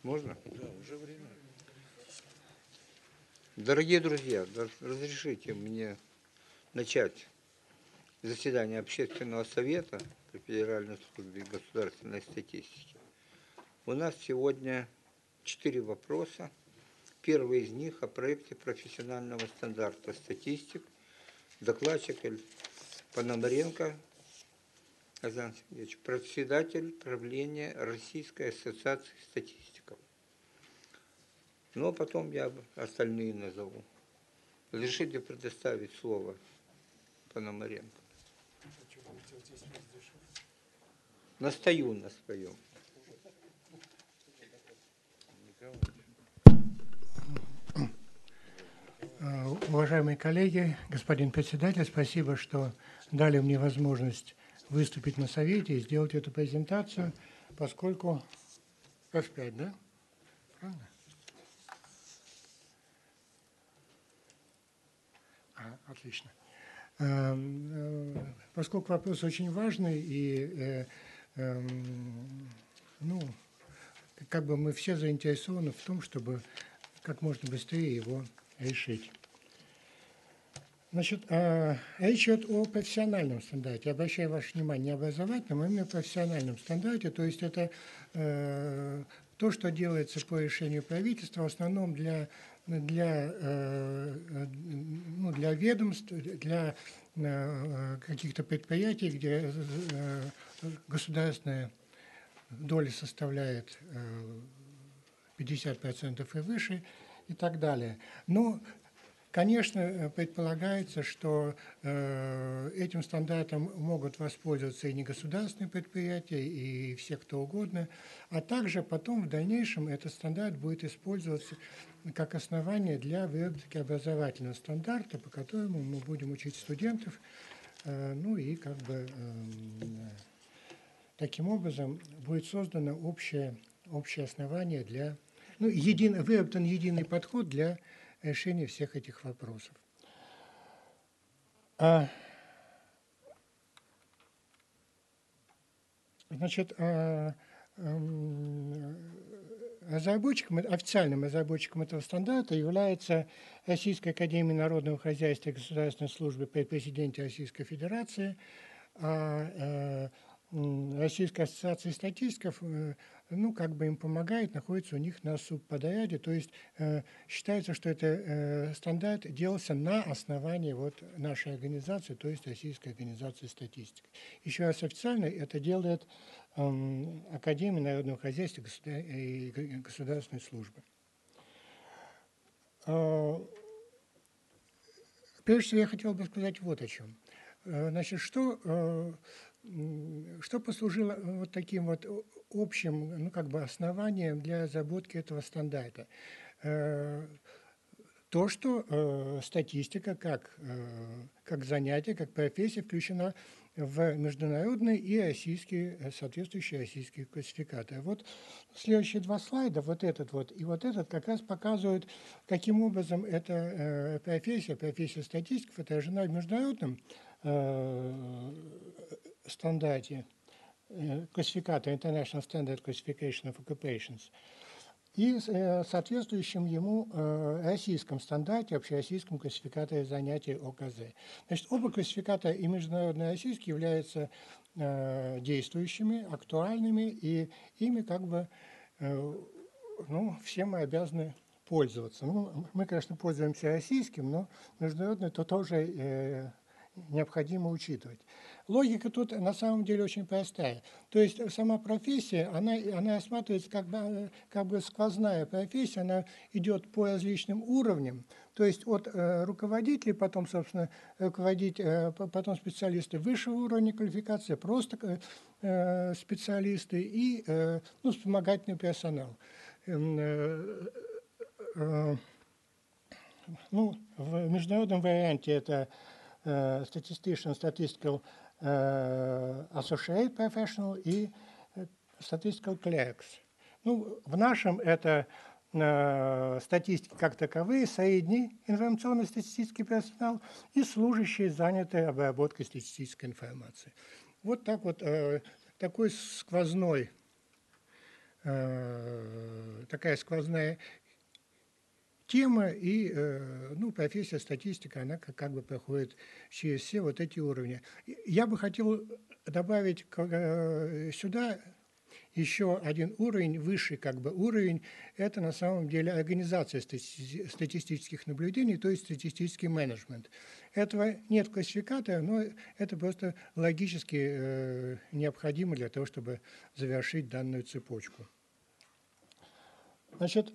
Можно? Да, уже время. Дорогие друзья, разрешите мне начать заседание Общественного совета при Федеральной службе государственной статистики. У нас сегодня 4 вопроса. Первый из них о проекте профессионального стандарта статистик. Докладчик Пономаренко Казан Сергеевич, председатель правления Российской ассоциации статистиков. Ну, а потом я остальные назову. Разрешите предоставить слово Пономаренко. Настаю на своем. Уважаемые коллеги, господин председатель, спасибо, что дали мне возможность выступить на совете и сделать эту презентацию, поскольку F5, да? Правильно? Отлично. Поскольку вопрос очень важный, и как бы мы все заинтересованы в том, чтобы как можно быстрее его решить. Значит, речь идет о профессиональном стандарте. Обращаю ваше внимание, не образовательном, а именно профессиональном стандарте. То есть это то, что делается по решению правительства, в основном для ведомств, для каких-то предприятий, где государственная доля составляет 50% и выше, и так далее. Но, конечно, предполагается, что этим стандартом могут воспользоваться и негосударственные предприятия, и все кто угодно, а также потом в дальнейшем этот стандарт будет использоваться как основание для выработки образовательного стандарта, по которому мы будем учить студентов, таким образом будет создано общее основание для, выработан единый подход для решения всех этих вопросов. Значит, официальным разработчиком этого стандарта является Российская академия народного хозяйства и государственной службы при президенте Российской Федерации, Российская ассоциация статистиков, им помогает, находится у них на субподряде, то есть считается, что это стандарт делался на основании нашей организации, то есть Российской организации статистики. Еще раз официально это делает Академия народного хозяйства и государственной службы. Прежде всего я хотел бы сказать вот о чем. Значит, что послужило таким общим, основанием для разработки этого стандарта? То, что статистика как занятие, как профессия включена в международные и российские, соответствующие российские классификаторы. Вот следующие два слайда, вот этот и вот этот, как раз показывают, каким образом эта профессия статистиков отражена в международном стандарте, классификатор International Standard Classification of Occupations, и соответствующем ему российском стандарте, общероссийском классификаторе занятий ОКЗ. Значит, оба классификатора, и международный, и российский, являются действующими, актуальными, и ими все мы обязаны пользоваться. Мы, конечно, пользуемся российским, но международный то тоже необходимо учитывать. Логика тут на самом деле очень простая. То есть сама профессия, она рассматривается как бы сквозная профессия, она идет по различным уровням. То есть от руководителей, потом, собственно, потом специалисты высшего уровня квалификации, просто специалисты и вспомогательный персонал. В международном варианте это Statistician, Statistical Associate Professional и Statistical Clerks. В нашем это статистики как таковые, средний информационно-статистический персонал и служащие, занятые обработкой статистической информации. Вот так вот такой сквозной такая сквозная тема, и ну, профессия статистика, она как бы проходит через все вот эти уровни. Я бы хотел добавить сюда еще один уровень, высший как бы уровень, это на самом деле организация статистических наблюдений, то есть статистический менеджмент. Этого нет классификатора, но это просто логически необходимо для того, чтобы завершить данную цепочку. Значит,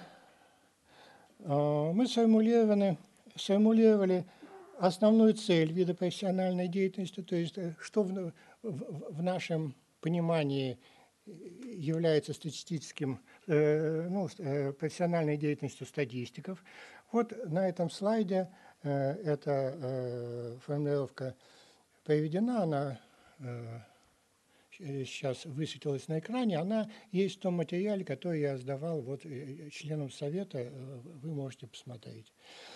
мы сформулировали основную цель вида профессиональной деятельности, то есть что в нашем понимании является статистическим, профессиональной деятельностью статистиков. Вот на этом слайде эта формулировка приведена, она сейчас высветилась на экране, она есть в том материале, который я сдавал вот членам совета, вы можете посмотреть.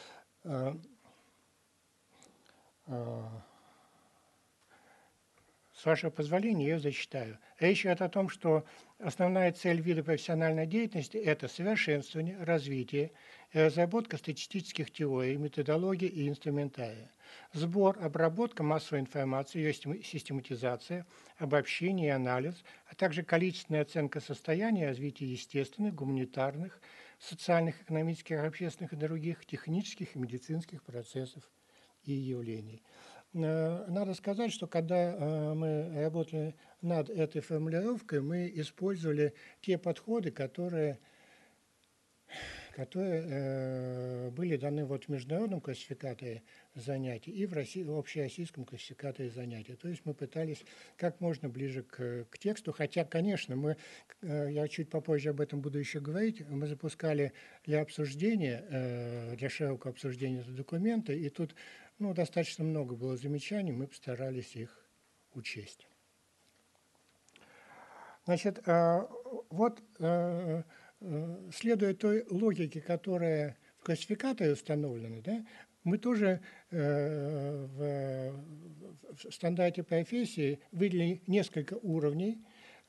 С вашего позволения, я ее зачитаю. Речь идет о том, что основная цель вида профессиональной деятельности – это совершенствование, развитие и разработка статистических теорий, методологий и инструментария, сбор, обработка массовой информации, ее систематизация, обобщение и анализ, а также количественная оценка состояния и развития естественных, гуманитарных, социальных, экономических, общественных и других технических и медицинских процессов и явлений. Надо сказать, что когда мы работали над этой формулировкой, мы использовали те подходы, которые были даны вот в международном классификаторе занятий и в общероссийском классификаторе занятий. То есть мы пытались как можно ближе к тексту, хотя, конечно, я чуть попозже об этом буду еще говорить, мы запускали для обсуждения, для широкого обсуждения документа, и тут достаточно много было замечаний, мы постарались их учесть. Значит, вот следуя той логике, которая в классификаторе установлена, да, мы тоже в стандарте профессии выделили несколько уровней,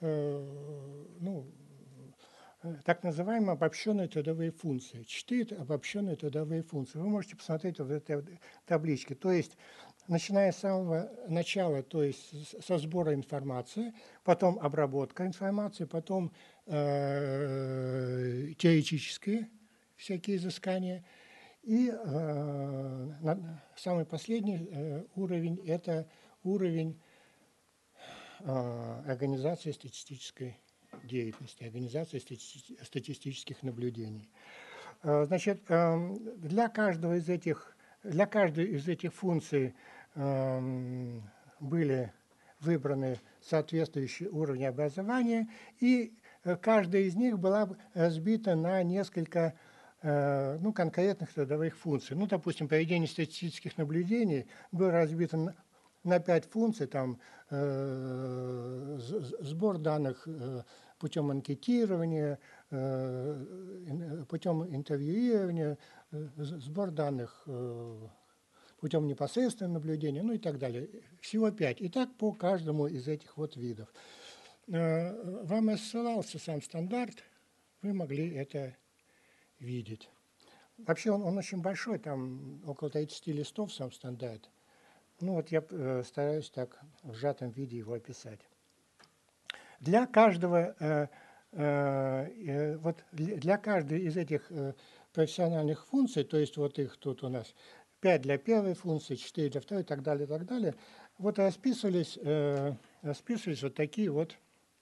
так называемые обобщенные трудовые функции. 4 обобщенные трудовые функции. Вы можете посмотреть в этой табличке. То есть, начиная с самого начала, то есть со сбора информации, потом обработка информации, потом теоретические всякие изыскания. И самый последний уровень – это уровень организации статистической деятельности, организации статистических наблюдений. Значит, для каждой из этих функций были выбраны соответствующие уровни образования, и каждая из них была разбита на несколько конкретных трудовых функций. Допустим, проведение статистических наблюдений было разбито на 5 функций, там сбор данных путем анкетирования, путем интервьюирования, сбор данных путем непосредственного наблюдения, и так далее. Всего 5. И так по каждому из этих вот видов. Вам ссылался сам стандарт, вы могли это видеть. Вообще он очень большой, там около 30 листов сам стандарт. Я стараюсь так в сжатом виде его описать. Для каждого, для каждой из этих профессиональных функций, то есть вот их тут у нас 5 для первой функции, 4 для второй и так далее, вот расписывались вот такие вот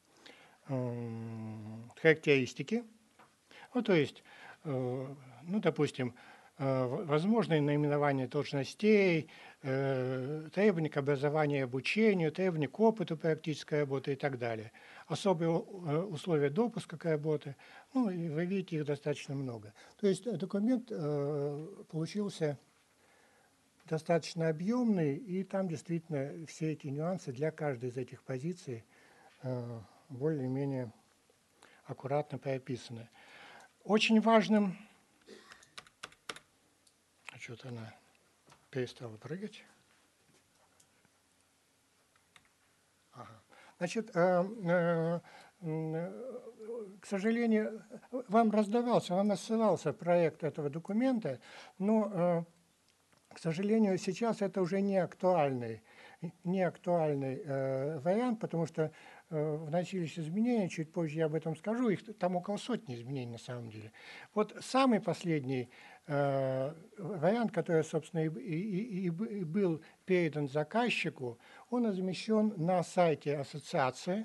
характеристики. То есть, допустим, возможные наименования должностей, требования к образованию и обучению, требования к опыту практической работы и так далее. Особые условия допуска к работе, и вы видите, их достаточно много. То есть документ получился достаточно объемный, и там действительно все эти нюансы для каждой из этих позиций более-менее аккуратно прописаны. Очень важным... Что-то она перестала прыгать. Ага. Значит, к сожалению, вам раздавался, вам рассылался проект этого документа, но, к сожалению, сейчас это уже не актуальный вариант, потому что вносились изменения, чуть позже я об этом скажу, их там около сотни изменений на самом деле. Вот самый последний вариант, который, собственно, и был передан заказчику, он размещен на сайте ассоциации.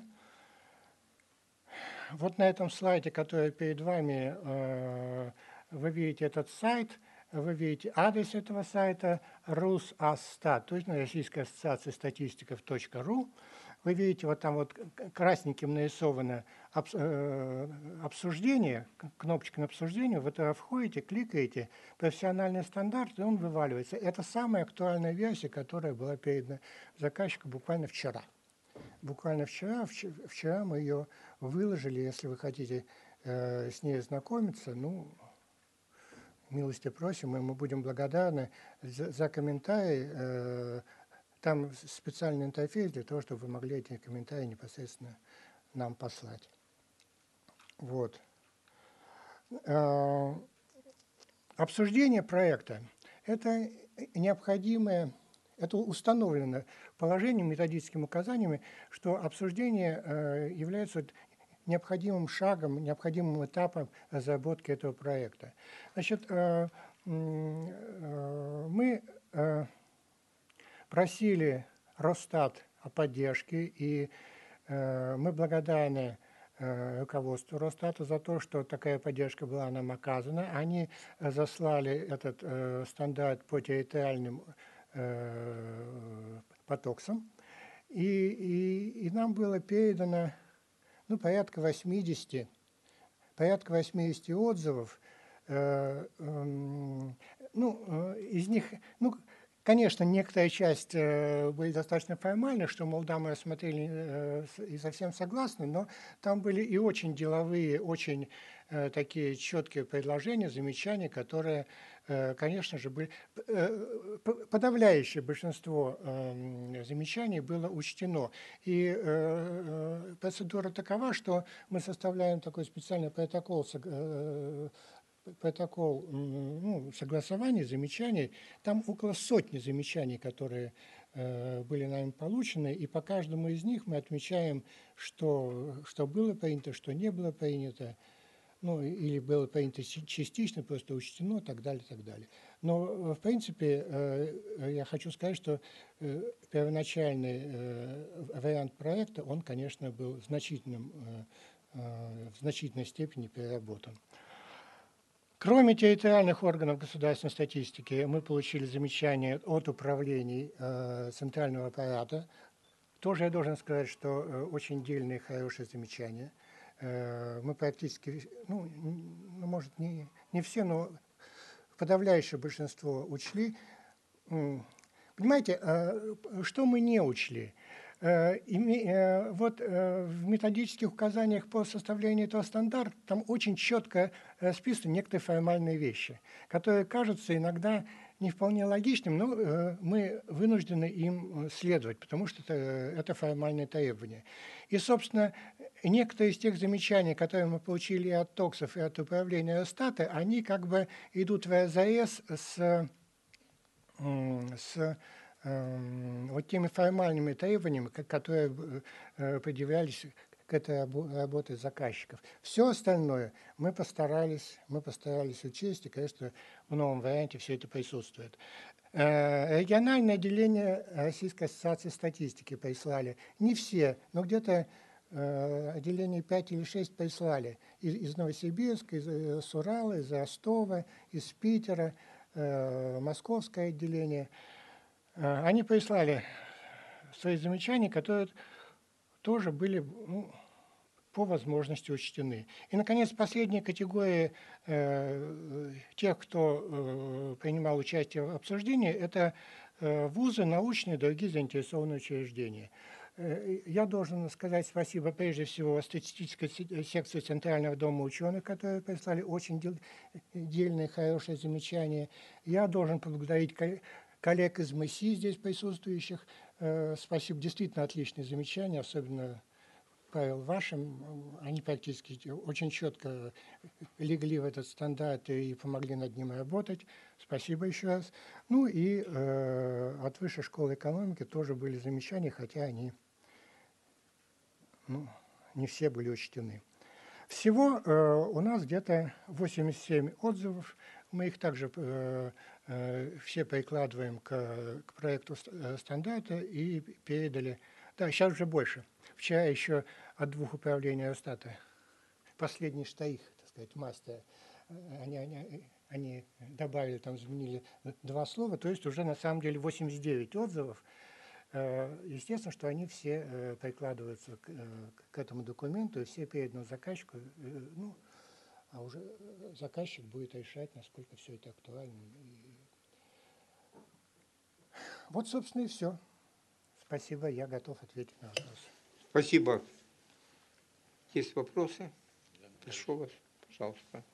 Вот на этом слайде, который перед вами, вы видите этот сайт, вы видите адрес этого сайта rusasstat, то есть Российская ассоциация статистиков.ру. Вы видите, вот там вот красненьким нарисовано обсуждение, кнопочка на обсуждение, вы туда входите, кликаете, профессиональный стандарт, и он вываливается. Это самая актуальная версия, которая была передана заказчику буквально вчера. Буквально вчера мы ее выложили, если вы хотите с ней ознакомиться, ну, милости просим, и мы будем благодарны за комментарии. Там специальный интерфейс для того, чтобы вы могли эти комментарии непосредственно нам послать. Вот. Обсуждение проекта – это необходимое, это установлено положением, методическими указаниями, что обсуждение является необходимым шагом, необходимым этапом разработки этого проекта. Значит, мы просили Росстат о поддержке, и мы благодарны руководству Росстата за то, что такая поддержка была нам оказана. Они заслали этот стандарт по территориальным потоксам, и нам было передано ну, порядка 80 отзывов. Из них, ну, конечно, некоторая часть были достаточно формальны, что, мол, да, мы рассмотрели и совсем согласны, но там были и очень деловые, очень такие четкие предложения, замечания, которые, конечно же, были... Подавляющее большинство замечаний было учтено. И процедура такова, что мы составляем такой специальный протокол согласования, замечаний. Там около сотни замечаний, которые были нами получены, и по каждому из них мы отмечаем, что было принято, что не было принято, ну, или было принято частично, просто учтено, так далее, так далее. Но, в принципе, я хочу сказать, что первоначальный вариант проекта, он, конечно, был в значительной степени переработан. Кроме территориальных органов государственной статистики, мы получили замечания от управлений центрального аппарата. Тоже я должен сказать, что очень дельные, хорошие замечания. Мы практически, ну может, не все, но подавляющее большинство учли. Понимаете, что мы не учли? Вот в методических указаниях по составлению этого стандарта там очень четко расписаны некоторые формальные вещи, которые кажутся иногда не вполне логичным, но мы вынуждены им следовать, потому что это формальные требования. И, собственно, некоторые из тех замечаний, которые мы получили и от ТОКСов, и от управления Росстата, они как бы идут вразрез с вот теми формальными требованиями, которые предъявлялись к этой работе заказчиков. Все остальное мы постарались учесть, и, конечно, в новом варианте все это присутствует. Региональное отделение Российской ассоциации статистики прислали. Не все, но где-то отделений 5 или 6 прислали. Из Новосибирска, из Урала, из Ростова, из Питера, московское отделение. Они прислали свои замечания, которые тоже были по возможности учтены. И, наконец, последняя категория тех, кто принимал участие в обсуждении, это вузы, научные и другие заинтересованные учреждения. Я должен сказать спасибо прежде всего статистической секции Центрального дома ученых, которые прислали очень дельные, хорошие замечания. Я должен поблагодарить коллег из МСИ, здесь присутствующих. Спасибо, действительно отличные замечания, особенно Павел, вашим, они практически очень четко легли в этот стандарт и помогли над ним работать. Спасибо еще раз. Ну и от Высшей школы экономики тоже были замечания, хотя они не все были учтены. Всего у нас где-то 87 отзывов. Мы их также все прикладываем к проекту стандарта и передали. Да, сейчас уже больше. Вчера еще от 2 управлений Росстата, последний штаих, так сказать, мастер, они добавили, там заменили 2 слова, то есть уже на самом деле 89 отзывов. Естественно, что они все прикладываются к этому документу, и все переданы заказчику, ну, а уже заказчик будет решать, насколько все это актуально. Вот, собственно, и все. Спасибо, я готов ответить на вопросы. Спасибо. Есть вопросы? Прошу вас, пожалуйста.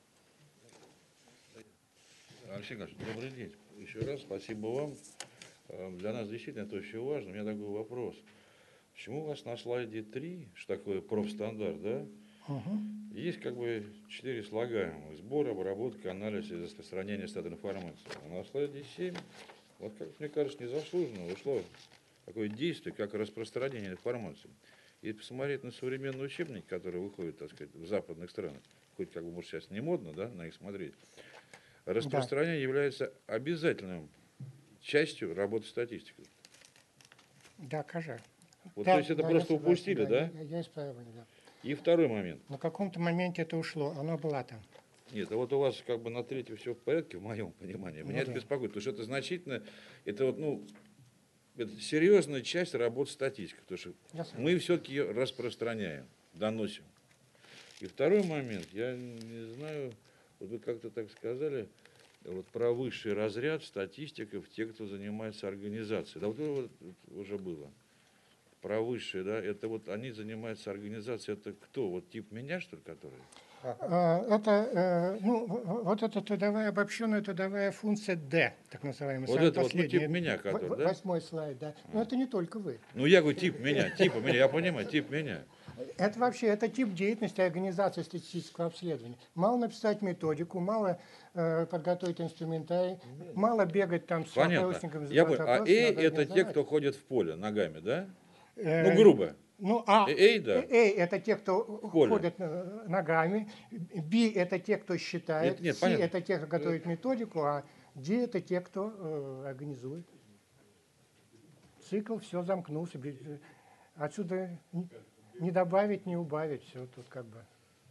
Алексей Николаевич, добрый день. Еще раз спасибо вам. Для нас действительно это очень важно. У меня такой вопрос. Почему у вас на слайде 3, что такое профстандарт, да? Есть как бы 4 слагаемых: сбор, обработка, анализ и распространение стат информации. А на слайде 7, вот как мне кажется, незаслуженно ушло такое действие, как распространение информации. И посмотреть на современный учебник, который выходит, так сказать, в западных странах, хоть как бы, может, сейчас не модно, да, на них смотреть, распространение является обязательным частью работы статистики. Да, кажа. Вот, Да, то есть это да, просто я согласен, упустили, да? Я исправлю, да. И второй момент. На каком-то моменте это ушло, оно было там. Нет, а вот у вас как бы на третьем все в порядке, в моем понимании. Меня это беспокоит, потому что это значительно, это вот, ну, это серьезная часть работы статистики, потому что мы все-таки ее распространяем, доносим. И второй момент, я не знаю, вот вы как-то так сказали, вот про высший разряд статистиков, те, кто занимается организацией. Да вот это вот уже было. Про высшие, да, это вот они занимаются организацией, это кто? Вот тип меня, что ли, который? Это, ну, вот эта трудовая, обобщенная трудовая функция D, так называемая. Вот это вот, ну, тип меня, который, да? 8-й слайд, да. Но это не только вы. Ну, я говорю, тип меня, типа меня, я понимаю, тип меня. Это вообще, это тип деятельности организации статистического обследования. Мало написать методику, мало подготовить инструментарий, мало бегать там с опросником. Я понял. А это те, кто ходит в поле ногами, да? Ну, грубо. Ну, да. это те, кто ходят ногами, B это те, кто считает, Нет, C понятно. это те, кто готовит методику, а D это те, кто организует. Цикл, все замкнулся. Отсюда не добавить, не убавить, все тут как бы.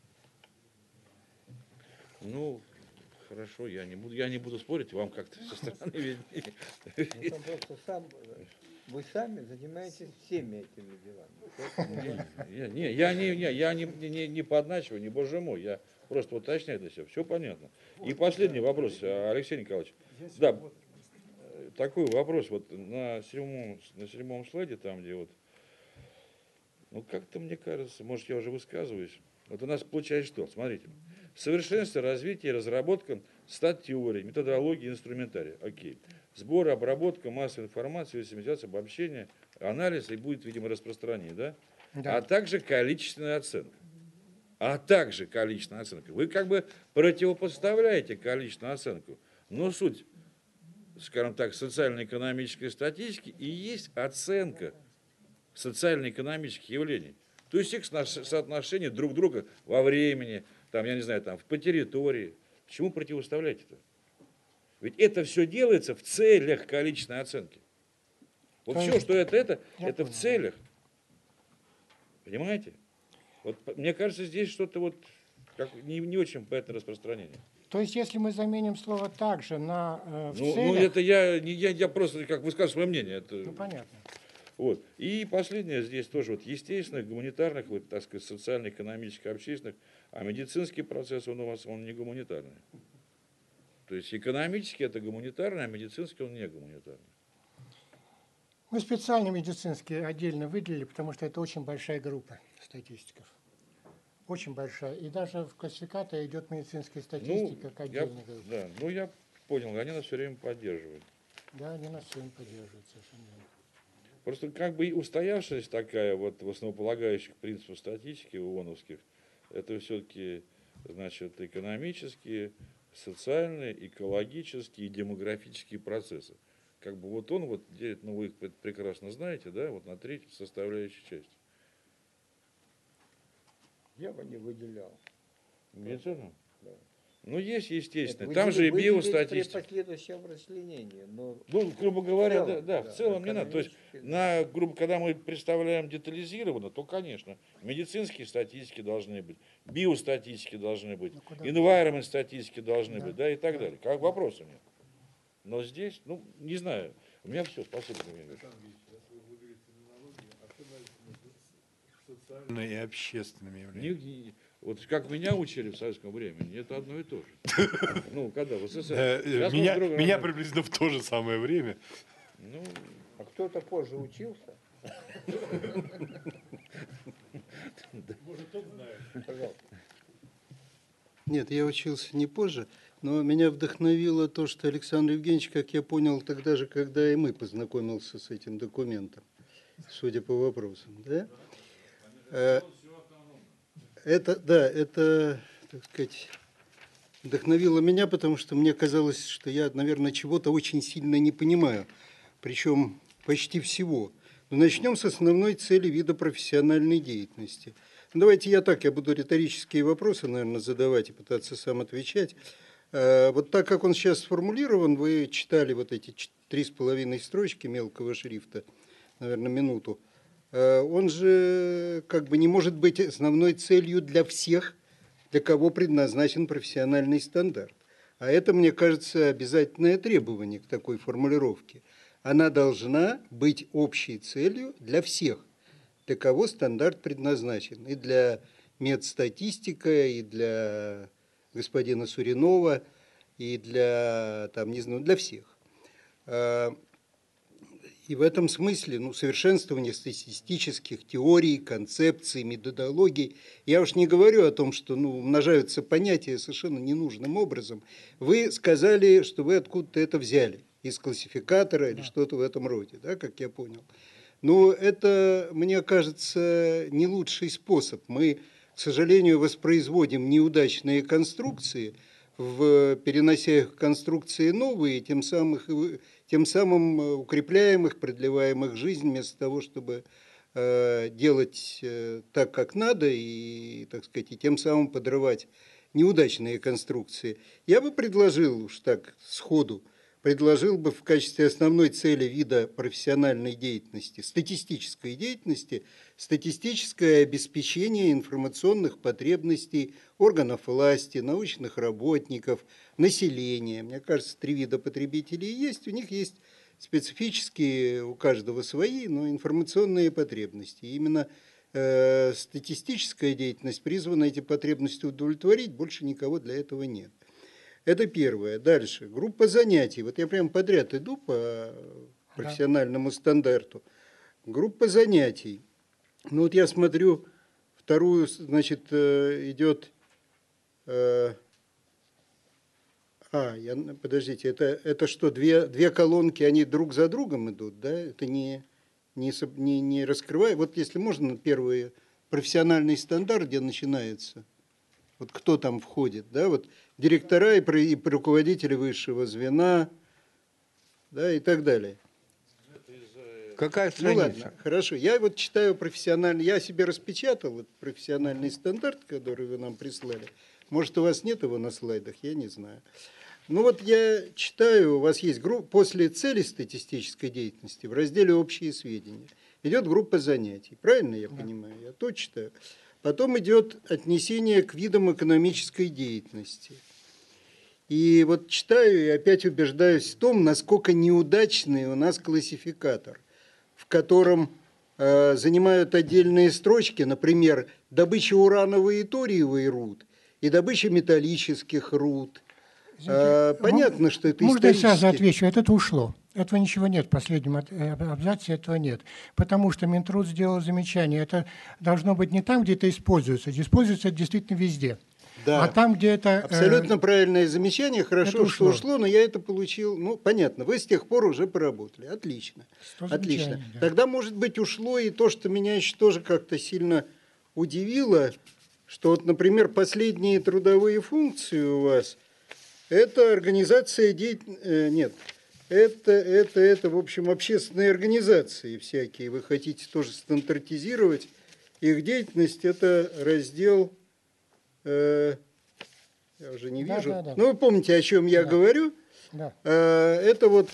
Ну, хорошо, я не буду спорить, вам как-то со стороны виднее. Ну, просто вы сами занимаетесь всеми этими делами. Я не подначиваю, не боже мой, я просто уточняю для себя, все понятно. И последний вопрос, Алексей Николаевич. Да, такой вопрос, вот на седьмом слайде, там где вот, ну как-то мне кажется, может я уже высказываюсь, вот у нас получается что, смотрите, совершенствование, развитие, разработка стат-теории, методологии, инструментария, окей. Сбор, обработка массовой информации, систематизация, обобщение, анализ и будет, видимо, распространение, да? Да. А также количественная оценка. Вы как бы противопоставляете количественную оценку. Но суть, скажем так, социально-экономической статистики и есть оценка социально-экономических явлений. То есть их соотношение друг друга во времени, там, я не знаю, там, по территории. Почему противоставлять это? Ведь это все делается в целях количественной оценки. Вот То все, есть, что это понял. в целях. Понимаете? Вот, мне кажется, здесь что-то вот как не очень понятное распространение. То есть, если мы заменим слово «также» на в Ну, целях... это я просто как высказываю свое мнение. Это, Ну, понятно. вот. И последнее здесь тоже вот естественных, гуманитарных, вот, так сказать, социально-экономических, общественных, а медицинский процесс, он у вас не гуманитарный. То есть экономически это гуманитарный, а медицинский он не гуманитарный. Мы специально медицинские отдельно выделили, потому что это очень большая группа статистиков. Очень большая. И даже в классификаторе идет медицинская статистика как отдельная группа. Да, ну я понял, они нас все время поддерживают. Да, они нас всем поддерживают, совершенно верно. Просто как бы и устоявшаяся такая вот в основополагающих принципах статистики ООНовских, это все-таки, значит, экономические, социальные, экологические и демографические процессы. Как бы вот он вот делит, ну вы их прекрасно знаете, да, вот на 3 составляющие части. Я бы не выделял. Медицину? Да. Ну, есть, естественно. Нет, Там же и выделить биостатистика. при последующем расчленении. Но Ну, грубо говоря, целом, да, в целом не надо. То есть, экономически, когда мы представляем детализированно, то, конечно, медицинские статистики должны быть, биостатистики должны быть, Ну, куда environment статистики должны Да. быть, да, и так далее. Как вопросов нет. Но здесь, ну, не знаю. У меня все, спасибо. И общественными явлениями. Вот как меня учили в советском времени, это одно и то же. Ну, когда в СССР. Сейчас мы Меня, друг меня друга- приблизительно в то же самое время. Ну, а кто-то позже учился. Пожалуйста. Нет, я учился не позже, но меня вдохновило то, что Александр Евгеньевич, как я понял, тогда же, когда и мы познакомился с этим документом, судя по вопросам, да? Это, так сказать, вдохновило меня, потому что мне казалось, что я, наверное, чего-то очень сильно не понимаю, причем почти всего. Но начнем с основной цели вида профессиональной деятельности. Ну, давайте я буду риторические вопросы, наверное, задавать и пытаться сам отвечать. Вот так, как он сейчас сформулирован, вы читали вот эти 3,5 строчки мелкого шрифта, наверное, минуту. Он же как бы не может быть основной целью для всех, для кого предназначен профессиональный стандарт. А это, мне кажется, обязательное требование к такой формулировке. Она должна быть общей целью для всех, для кого стандарт предназначен. И для медстатистика, и для господина Суринова, и для, там, не знаю, для всех. И в этом смысле совершенствование статистических теорий, концепций, методологий. Я уж не говорю о том, что умножаются понятия совершенно ненужным образом. Вы сказали, что вы откуда-то это взяли, из классификатора или что-то в этом роде, да, как я понял. Но это, мне кажется, не лучший способ. Мы, к сожалению, воспроизводим неудачные конструкции, перенося их в конструкции новые, тем самым укрепляем их, продлеваем их жизнь, вместо того, чтобы делать так, как надо, и, так сказать, и тем самым подрывать неудачные конструкции. Я бы предложил, уж так сходу, предложил бы в качестве основной цели вида профессиональной деятельности, статистической деятельности, статистическое обеспечение информационных потребностей органов власти, научных работников, населения. Мне кажется, 3 вида потребителей есть, у них есть специфические, у каждого свои, но информационные потребности. И именно статистическая деятельность призвана эти потребности удовлетворить, больше никого для этого нет. Это первое. Дальше. Группа занятий. Вот я прям подряд иду по профессиональному стандарту. Группа занятий. Ну вот я смотрю, вторую, значит, идет... подождите, это что, две колонки, они друг за другом идут, да? Это не раскрывая. Вот если можно, первый профессиональный стандарт, где начинается... Вот кто там входит, да, вот директора и руководители высшего звена, да, и так далее. Какая Ну страница? ладно, хорошо. Я вот читаю профессиональный, я себе распечатал вот профессиональный стандарт, который вы нам прислали. Может, у вас нет его на слайдах, я не знаю. Ну вот я читаю, у вас есть группа, после цели статистической деятельности в разделе «Общие сведения» идет группа занятий. Правильно я понимаю? Я то читаю. Потом идет отнесение к видам экономической деятельности. И вот читаю и опять убеждаюсь в том, насколько неудачный у нас классификатор, в котором занимают отдельные строчки, например, добыча урановой и ториевой руд и добыча металлических руд. Понятно, что это Можно я сразу исторически... отвечу? Это ушло. Этого ничего нет в последнем абзаце, этого нет. Потому что Минтруд сделал замечание. Это должно быть не там, где это используется. Используется это действительно везде. Да. А там, где это... Абсолютно правильное замечание. Хорошо, это что ушло. ушло, но я это получил. Ну, понятно, вы с тех пор уже поработали. Отлично. 100 Отлично. замечаний, да. Тогда, может быть, ушло и то, что меня еще тоже как-то сильно удивило, что вот, например, последние трудовые функции у вас – это организация деятельности… Нет, это, в общем, общественные организации всякие. Вы хотите тоже стандартизировать их деятельность. Это раздел… Я уже не Да, вижу. да, да. Ну, вы помните, о чем я говорю. Да. Это вот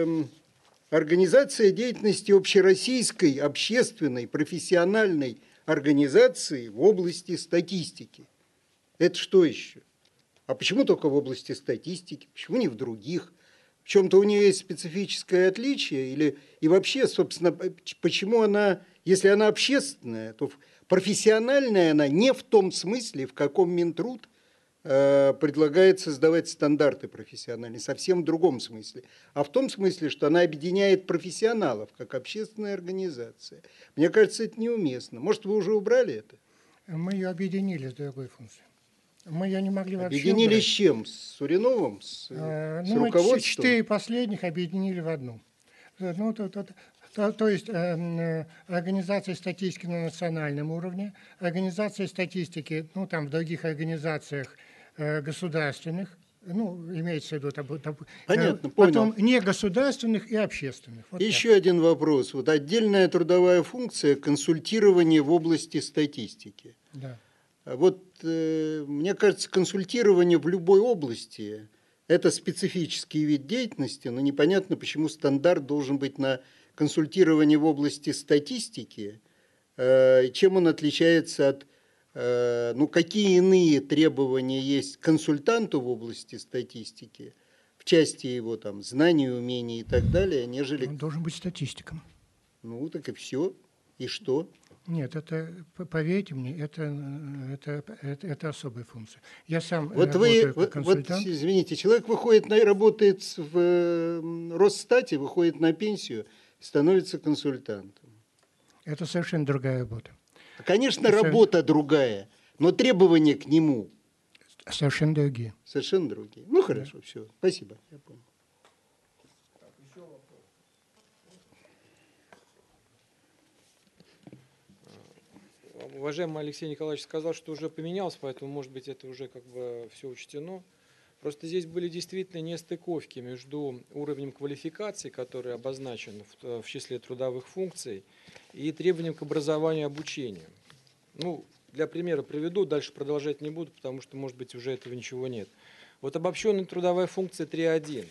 организация деятельности общероссийской, общественной, профессиональной организации в области статистики. Это что еще? А почему только в области статистики? Почему не в других? В чем-то у нее есть специфическое отличие? Или, и вообще, собственно, почему она, если она общественная, то профессиональная она не в том смысле, в каком Минтруд предлагает создавать стандарты профессиональные, совсем в другом смысле. А в том смысле, что она объединяет профессионалов, как общественная организация. Мне кажется, это неуместно. Может, вы уже убрали это? Мы ее объединили с другой функцией. Мы ее не могли вообще Объединили убрать. с чем? С Суриновым? С Мы руководством? 4 последних объединили в одну. Ну, то есть организация статистики на национальном уровне, организация статистики, ну, там, в других организациях государственных, ну, имеется в виду, Понятно, потом понял. негосударственных и общественных. Вот Еще один вопрос. Вот отдельная трудовая функция – консультирование в области статистики. так. Да. Вот мне кажется, консультирование в любой области – это специфический вид деятельности, но непонятно, почему стандарт должен быть на консультирование в области статистики, чем он отличается от, ну, какие иные требования есть к консультанту в области статистики, в части его там знаний, умений и так далее, нежели… Он должен быть статистиком. Ну, так и все. И что? Нет, это, поверьте мне, это особая функция. Я сам Вот вы, работаю как консультант. извините, человек выходит, работает в Росстате, выходит на пенсию, становится консультантом. Это совершенно другая работа. Конечно, работа другая, но требования к нему Совершенно другие. совершенно другие. Ну, хорошо, все, спасибо, я понял. Уважаемый Алексей Николаевич сказал, что уже поменялось, поэтому, может быть, это уже как бы все учтено. Просто здесь были действительно нестыковки между уровнем квалификации, который обозначен в числе трудовых функций, и требованием к образованию и обучению. Ну, для примера приведу, дальше продолжать не буду, потому что, может быть, уже этого ничего нет. Вот обобщенная трудовая функция 3.1.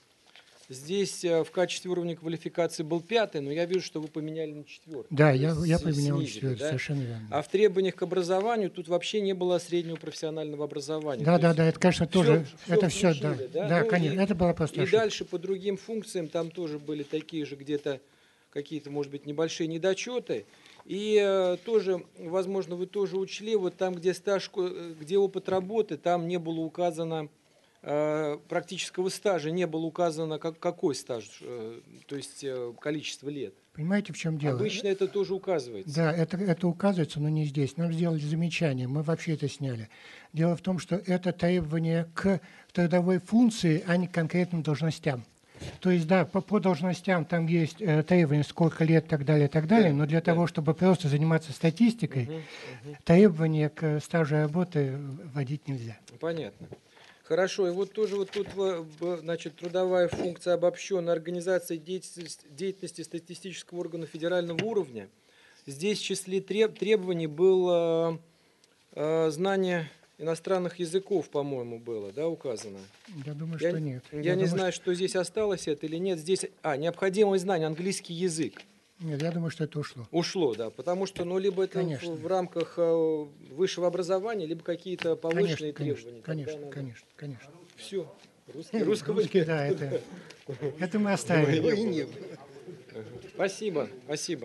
Здесь в качестве уровня квалификации был 5, но я вижу, что вы поменяли на 4. Да, я поменял на снизили, 4, да? совершенно верно. А в требованиях к образованию тут вообще не было среднего профессионального образования. Да, То да, есть да, это, конечно, тоже, это все, да, включили, да, Ну, конечно, и- это была просто И ошибка. дальше по другим функциям там тоже были такие же где-то какие-то, может быть, небольшие недочеты. И тоже, возможно, вы тоже учли, вот там, где стаж, где опыт работы, там не было указано практического стажа, не было указано, какой стаж, то есть количество лет. Понимаете, в чем дело? Обычно это тоже указывается. Да, это указывается, но не здесь. Нам сделали замечание, мы вообще это сняли. Дело в том, что это требование к трудовой функции, а не к конкретным должностям. То есть, да, по должностям там есть требования, сколько лет, так далее, но для того, чтобы просто заниматься статистикой, требования к стажу работы вводить нельзя. Понятно. Хорошо, и вот тоже вот тут, значит, трудовая функция обобщенная организация деятельности статистического органа федерального уровня. Здесь в числе требований было знание иностранных языков, по-моему, было, да, указано? Я думаю, что нет. Я не знаю, что здесь осталось это или нет. Здесь, необходимое знание, английский язык. Нет, я думаю, что это ушло. Ушло, да, потому что, ну, либо это Конечно. в рамках высшего образования, либо какие-то повышенные требования. Конечно. Все. Русского Русский, нет. да, это мы оставили. Его и не было. Спасибо, спасибо.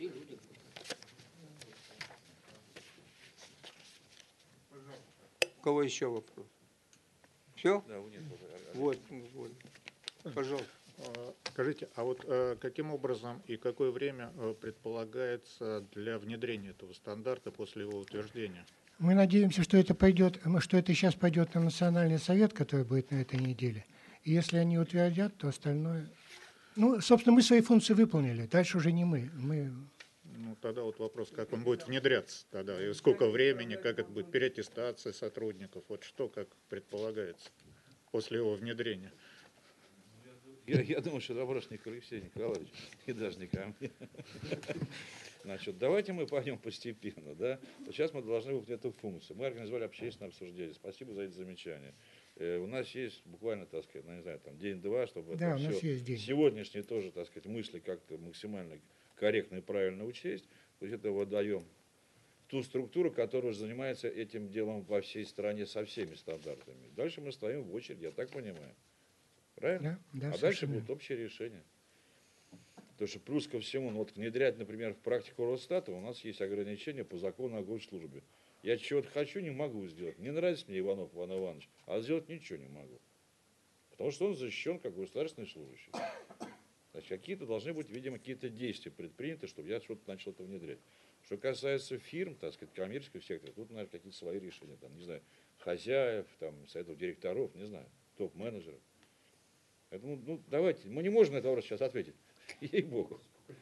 У кого еще вопрос? Все? Вот. Пожалуйста. Скажите, а вот каким образом и какое время предполагается для внедрения этого стандарта после его утверждения? Мы надеемся, что это пойдет, что это сейчас пойдет на Национальный совет, который будет на этой неделе. И если они утвердят, то остальное... Ну, собственно, мы свои функции выполнили. Дальше уже не мы. Ну, тогда вот вопрос, как он будет внедряться тогда, и сколько времени, как это будет переаттестация сотрудников, вот что, как предполагается после его внедрения. Я думаю, что вопрос не к Алексею Николаевичу, и даже не ко мне. Значит, давайте мы пойдем постепенно. Да? Вот сейчас мы должны выполнить эту функцию. Мы организовали общественное обсуждение. Спасибо за это замечание. У нас есть буквально, так сказать, ну, не знаю, там день-два, чтобы Да, это у нас все есть день. сегодняшние тоже, так сказать, мысли как-то максимально корректно и правильно учесть. То есть это выдаем ту структуру, которая занимается этим делом во всей стране со всеми стандартами. Дальше мы стоим в очереди, я так понимаю. Правильно? Да, А дальше будет общее решение. Потому что плюс ко всему, ну, вот внедрять, например, в практику Росстата у нас есть ограничения по закону о госслужбе. Я чего-то хочу, не могу сделать. Не нравится мне Иванов Иван Иванович, а сделать ничего не могу. Потому что он защищен как государственный служащий. Значит, какие-то должны быть, видимо, какие-то действия предприняты, чтобы я что-то начал это внедрять. Что касается фирм, так сказать, коммерческого сектора, тут, наверное, какие-то свои решения, там, не знаю, хозяев, там, советов директоров, не знаю, топ-менеджеров. Поэтому, ну, давайте, мы не можем на этот вопрос сейчас ответить. Ей-богу.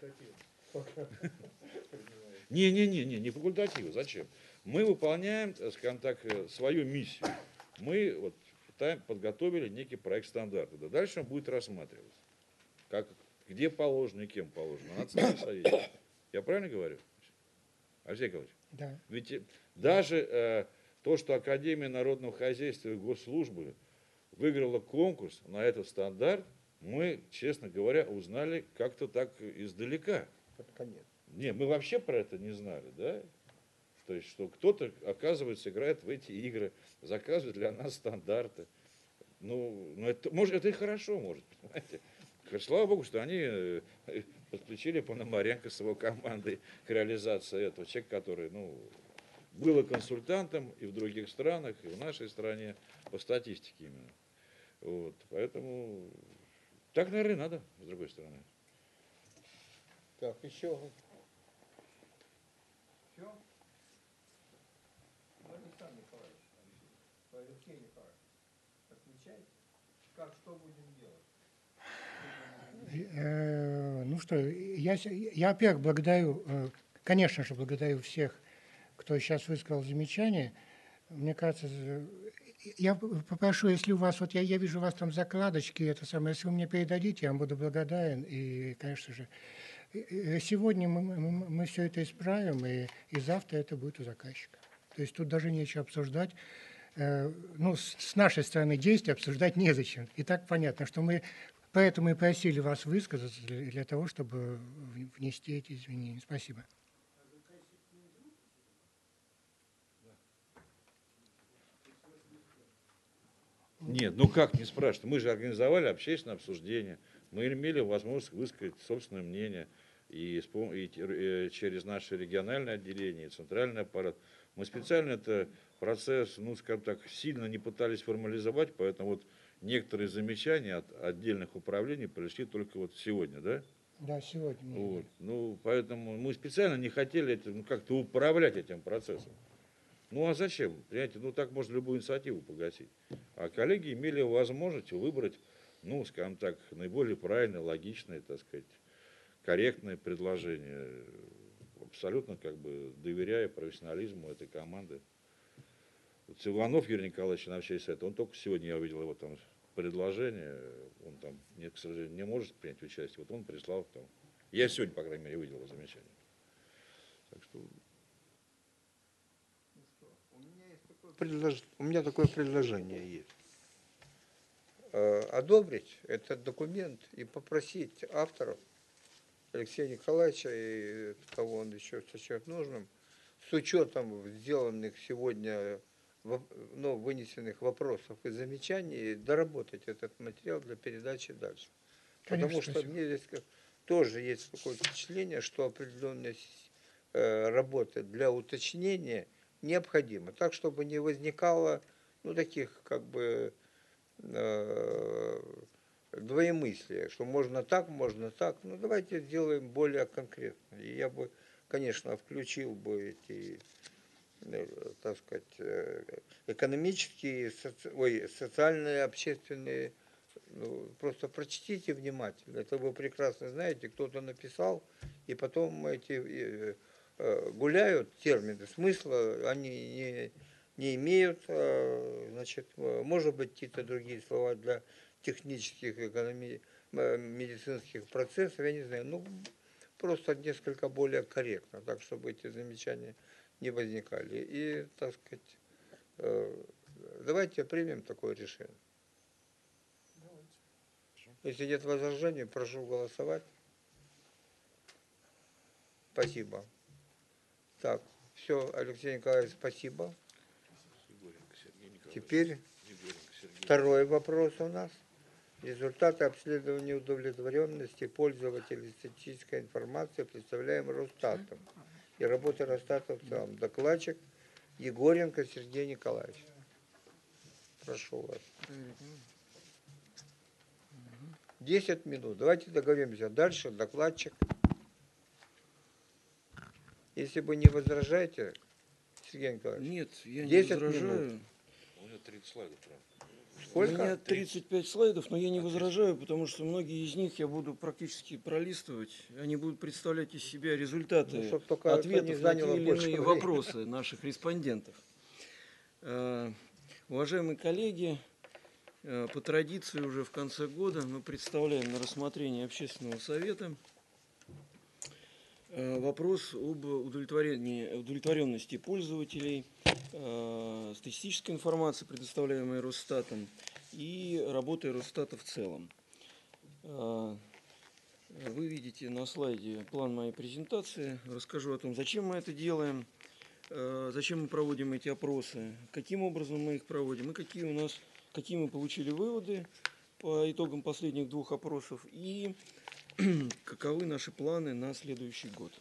Не факультативы. Зачем? Мы выполняем, скажем так, свою миссию. Мы вот подготовили некий проект стандарта. Да, дальше он будет рассматриваться. Как, где положено и кем положено. На Национальном совете. Я правильно говорю? Алексей Николаевич? Да. Ведь даже то, что Академия народного хозяйства и госслужбы выиграла конкурс на этот стандарт, мы, честно говоря, узнали как-то так издалека. Не, мы вообще про это не знали, да? То есть, что кто-то, оказывается, играет в эти игры, заказывает для нас стандарты. Ну это, может, это и хорошо, может, понимаете? Слава Богу, что они подключили Пономаренко с его командой к реализации этого. Человек, который, ну, был и консультантом и в других странах, и в нашей стране, по статистике именно. Вот, поэтому так, наверное, надо, с другой стороны. Так, еще. Все? Александр Николаевич, Алексей Николаевич, отвечайте, как, что будем делать? Ну что, я во-первых, благодарю, конечно же, благодарю всех, кто сейчас высказал замечания. Мне кажется, я попрошу, если у вас, вот я вижу у вас там закладочки, это самое, если вы мне передадите, я вам буду благодарен. И, конечно же, сегодня мы все это исправим, и завтра это будет у заказчика. То есть тут даже нечего обсуждать. Ну, с нашей стороны действия обсуждать незачем. И так понятно, что мы поэтому и просили вас высказаться для того, чтобы внести эти изменения. Спасибо. Нет, ну как не спрашивать? Мы же организовали общественное обсуждение, мы имели возможность высказать собственное мнение и через наше региональное отделение, и центральный аппарат. Мы специально этот процесс, ну скажем так, сильно не пытались формализовать, поэтому вот некоторые замечания от отдельных управлений пришли только вот сегодня, да? Да, сегодня. Вот. Ну, поэтому мы специально не хотели как-то управлять этим процессом. Ну а зачем? Понимаете, ну так можно любую инициативу погасить. А коллеги имели возможность выбрать, ну, скажем так, наиболее правильное, логичное, так сказать, корректное предложение, абсолютно как бы доверяя профессионализму этой команды. Вот Иванов Юрий Николаевич, на общественный совет, он только сегодня, я увидел его там предложение, он там, к сожалению, не может принять участие, вот он прислал там. Я сегодня, по крайней мере, увидел его замечание. Так что... У меня такое предложение есть. Одобрить этот документ и попросить авторов Алексея Николаевича и кого он еще сочет нужным, с учетом сделанных сегодня, ну, вынесенных вопросов и замечаний, доработать этот материал для передачи дальше. Конечно, потому что спасибо. мне здесь тоже есть такое впечатление, что определенная работа для уточнения необходимо, так, чтобы не возникало, ну, таких, как бы, двоемыслия, что можно так, ну, давайте сделаем более конкретно. И я бы, конечно, включил бы эти так сказать, экономические, социальные, общественные. Ну, просто прочтите внимательно. Это вы прекрасно знаете, кто-то написал, и потом эти гуляют термины. Смысла они не имеют. Значит, может быть, какие-то другие слова для технических, медицинских процессов, я не знаю. Ну, просто несколько более корректно, так, чтобы эти замечания не возникали. И, так сказать, давайте примем такое решение. Если нет возражений, прошу голосовать. Спасибо. Так, все, Алексей Николаевич, спасибо. Теперь второй вопрос у нас. Результаты обследования удовлетворенности пользователей статистической информации, представляемой Росстатом, и работы Росстата в целом. Докладчик Егоренко Сергей Николаевич. Прошу вас. 10 минут. Давайте договоримся. Дальше докладчик. Если вы не возражаете, Сергей Николаевич. Нет, я не 10 возражаю. минут. У меня 30 слайдов, правда. У Сколько? меня 35 слайдов, но я не возражаю, потому что многие из них я буду практически пролистывать. Они будут представлять из себя результаты Ну, чтоб только это не ответов на заняло те или больше иные времени. вопросы наших респондентов. Уважаемые коллеги, по традиции уже в конце года мы представляем на рассмотрение Общественного совета вопрос об удовлетворенности пользователей статистической информации, предоставляемой Росстатом, и работой Росстата в целом. Вы видите на слайде план моей презентации. Расскажу о том, зачем мы это делаем, зачем мы проводим эти опросы, каким образом мы их проводим и какие мы получили выводы по итогам последних 2 опросов и каковы наши планы на следующий год.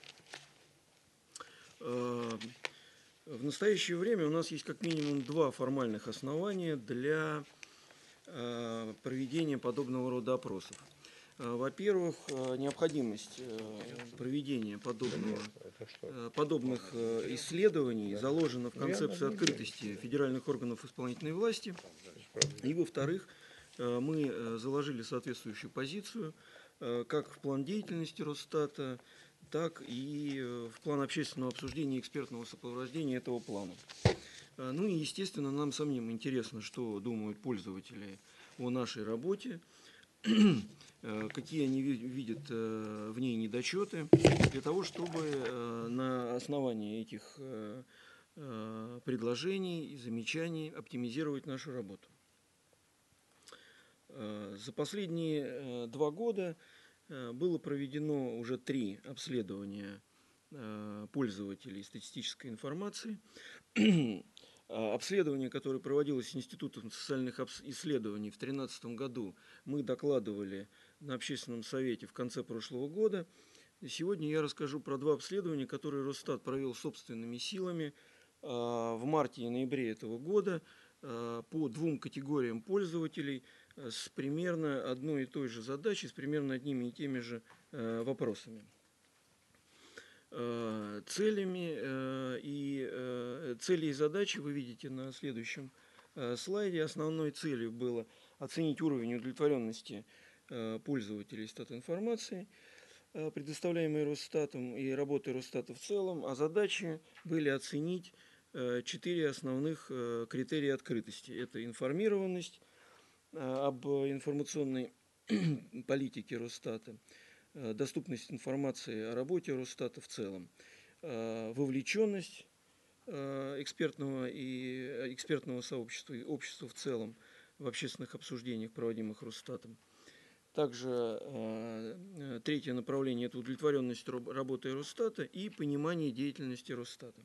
В настоящее время у нас есть как минимум 2 формальных основания для проведения подобного рода опросов. Во-первых, необходимость проведения подобных исследований заложена в концепции открытости федеральных органов исполнительной власти. И, во-вторых, мы заложили соответствующую позицию как в план деятельности Росстата, так и в план общественного обсуждения и экспертного сопровождения этого плана. Ну и, естественно, нам самим интересно, что думают пользователи о нашей работе, какие они видят в ней недочеты, для того, чтобы на основании этих предложений и замечаний оптимизировать нашу работу. За последние 2 года было проведено уже 3 обследования пользователей статистической информации. Обследование, которое проводилось Институтом социальных исследований в 2013 году, мы докладывали на Общественном совете в конце прошлого года. И сегодня я расскажу про 2 обследования, которые Росстат провел собственными силами в марте и ноябре этого года по 2 категориям пользователей с примерно одной и той же задачей, с примерно одними и теми же вопросами. Цели и задачи вы видите на следующем слайде. Основной целью было оценить уровень удовлетворенности пользователей статинформации, предоставляемой Росстатом, и работы Росстата в целом, а задачи были оценить 4 основных критерия открытости. Это информированность об информационной политике Росстата, доступность информации о работе Росстата в целом, вовлеченность экспертного сообщества и общества в целом в общественных обсуждениях, проводимых Росстатом. Также 3 направление – это удовлетворенность работой Росстата и понимание деятельности Росстата.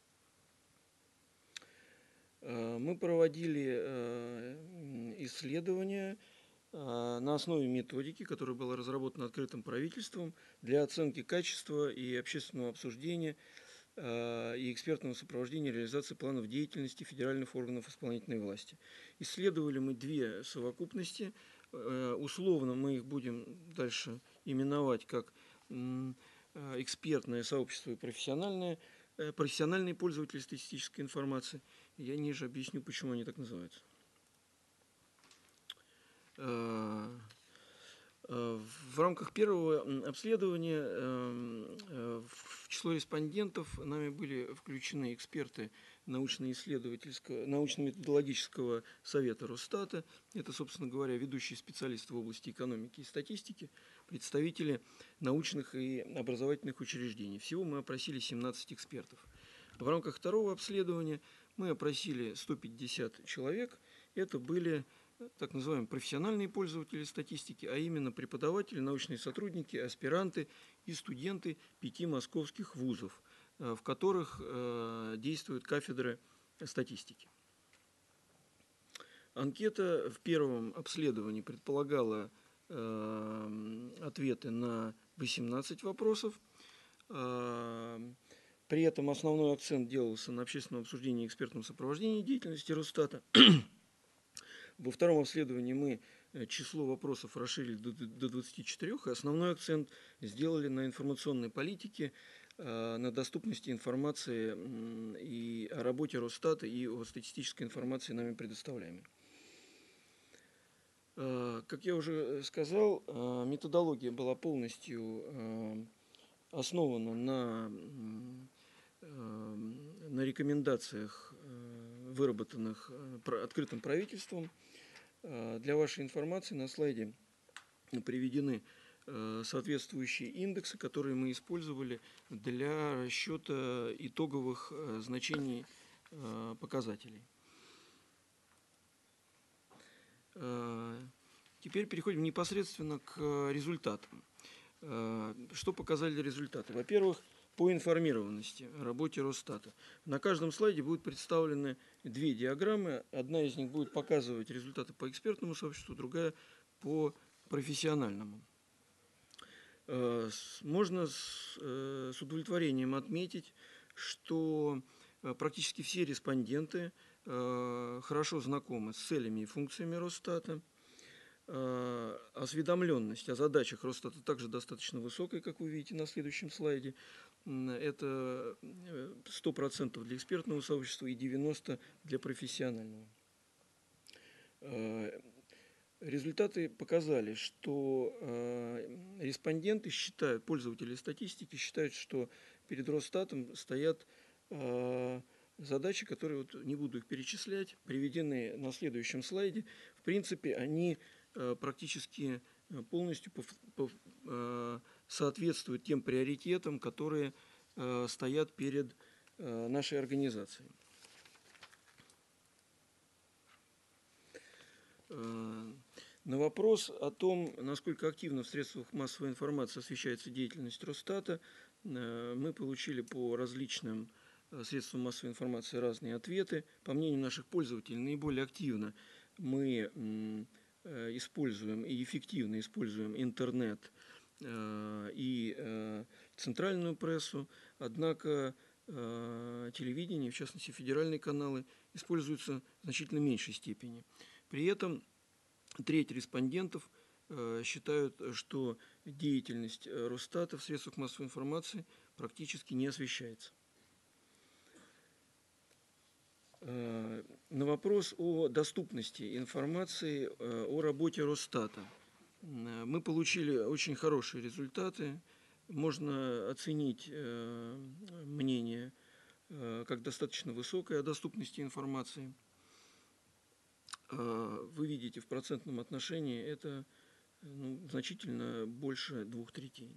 Мы проводили исследования на основе методики, которая была разработана открытым правительством для оценки качества и общественного обсуждения и экспертного сопровождения реализации планов деятельности федеральных органов исполнительной власти. Исследовали мы 2 совокупности. Условно мы их будем дальше именовать как экспертное сообщество и профессиональное профессиональные пользователи статистической информации. Я ниже объясню, почему они так называются. В рамках первого обследования в число респондентов нами были включены эксперты научно-методологического совета Росстата. Это, собственно говоря, ведущие специалисты в области экономики и статистики, представители научных и образовательных учреждений. Всего мы опросили 17 экспертов. В рамках второго обследования мы опросили 150 человек. Это были так называемые профессиональные пользователи статистики, а именно преподаватели, научные сотрудники, аспиранты и студенты 5 московских вузов, в которых действуют кафедры статистики. Анкета в первом обследовании предполагала ответы на 18 вопросов. При этом основной акцент делался на общественном обсуждении и экспертном сопровождении деятельности Росстата. Во втором обследовании мы число вопросов расширили до 24, и основной акцент сделали на информационной политике, на доступности информации и о работе Росстата и о статистической информации, нами предоставляемой. Как я уже сказал, методология была полностью основана на рекомендациях, выработанных открытым правительством. Для вашей информации на слайде приведены соответствующие индексы, которые мы использовали для расчета итоговых значений показателей. Теперь переходим непосредственно к результатам. Что показали результаты? Во-первых, по информированности о работе Росстата. На каждом слайде будут представлены 2 диаграммы. Одна из них будет показывать результаты по экспертному сообществу, другая по профессиональному. Можно с удовлетворением отметить, что практически все респонденты хорошо знакомы с целями и функциями Росстата. Осведомленность о задачах Росстата также достаточно высокая, как вы видите на следующем слайде. Это 100% для экспертного сообщества и 90% для профессионального. Результаты показали, что респонденты считают, пользователи статистики считают, что перед Росстатом стоят задачи, которые, вот не буду их перечислять, приведены на следующем слайде. В принципе, они практически полностью соответствуют тем приоритетам, которые стоят перед нашей организацией. На вопрос о том, насколько активно в средствах массовой информации освещается деятельность Росстата, мы получили по различным средствам массовой информации разные ответы. По мнению наших пользователей, наиболее активно мы используем и эффективно используем интернет и центральную прессу, однако телевидение, в частности федеральные каналы, используются в значительно меньшей степени. При этом треть респондентов считают, что деятельность Росстата в средствах массовой информации практически не освещается. На вопрос о доступности информации о работе Росстата мы получили очень хорошие результаты. Можно оценить мнение как достаточно высокое о доступности информации. Вы видите, в процентном отношении это значительно больше 2/3.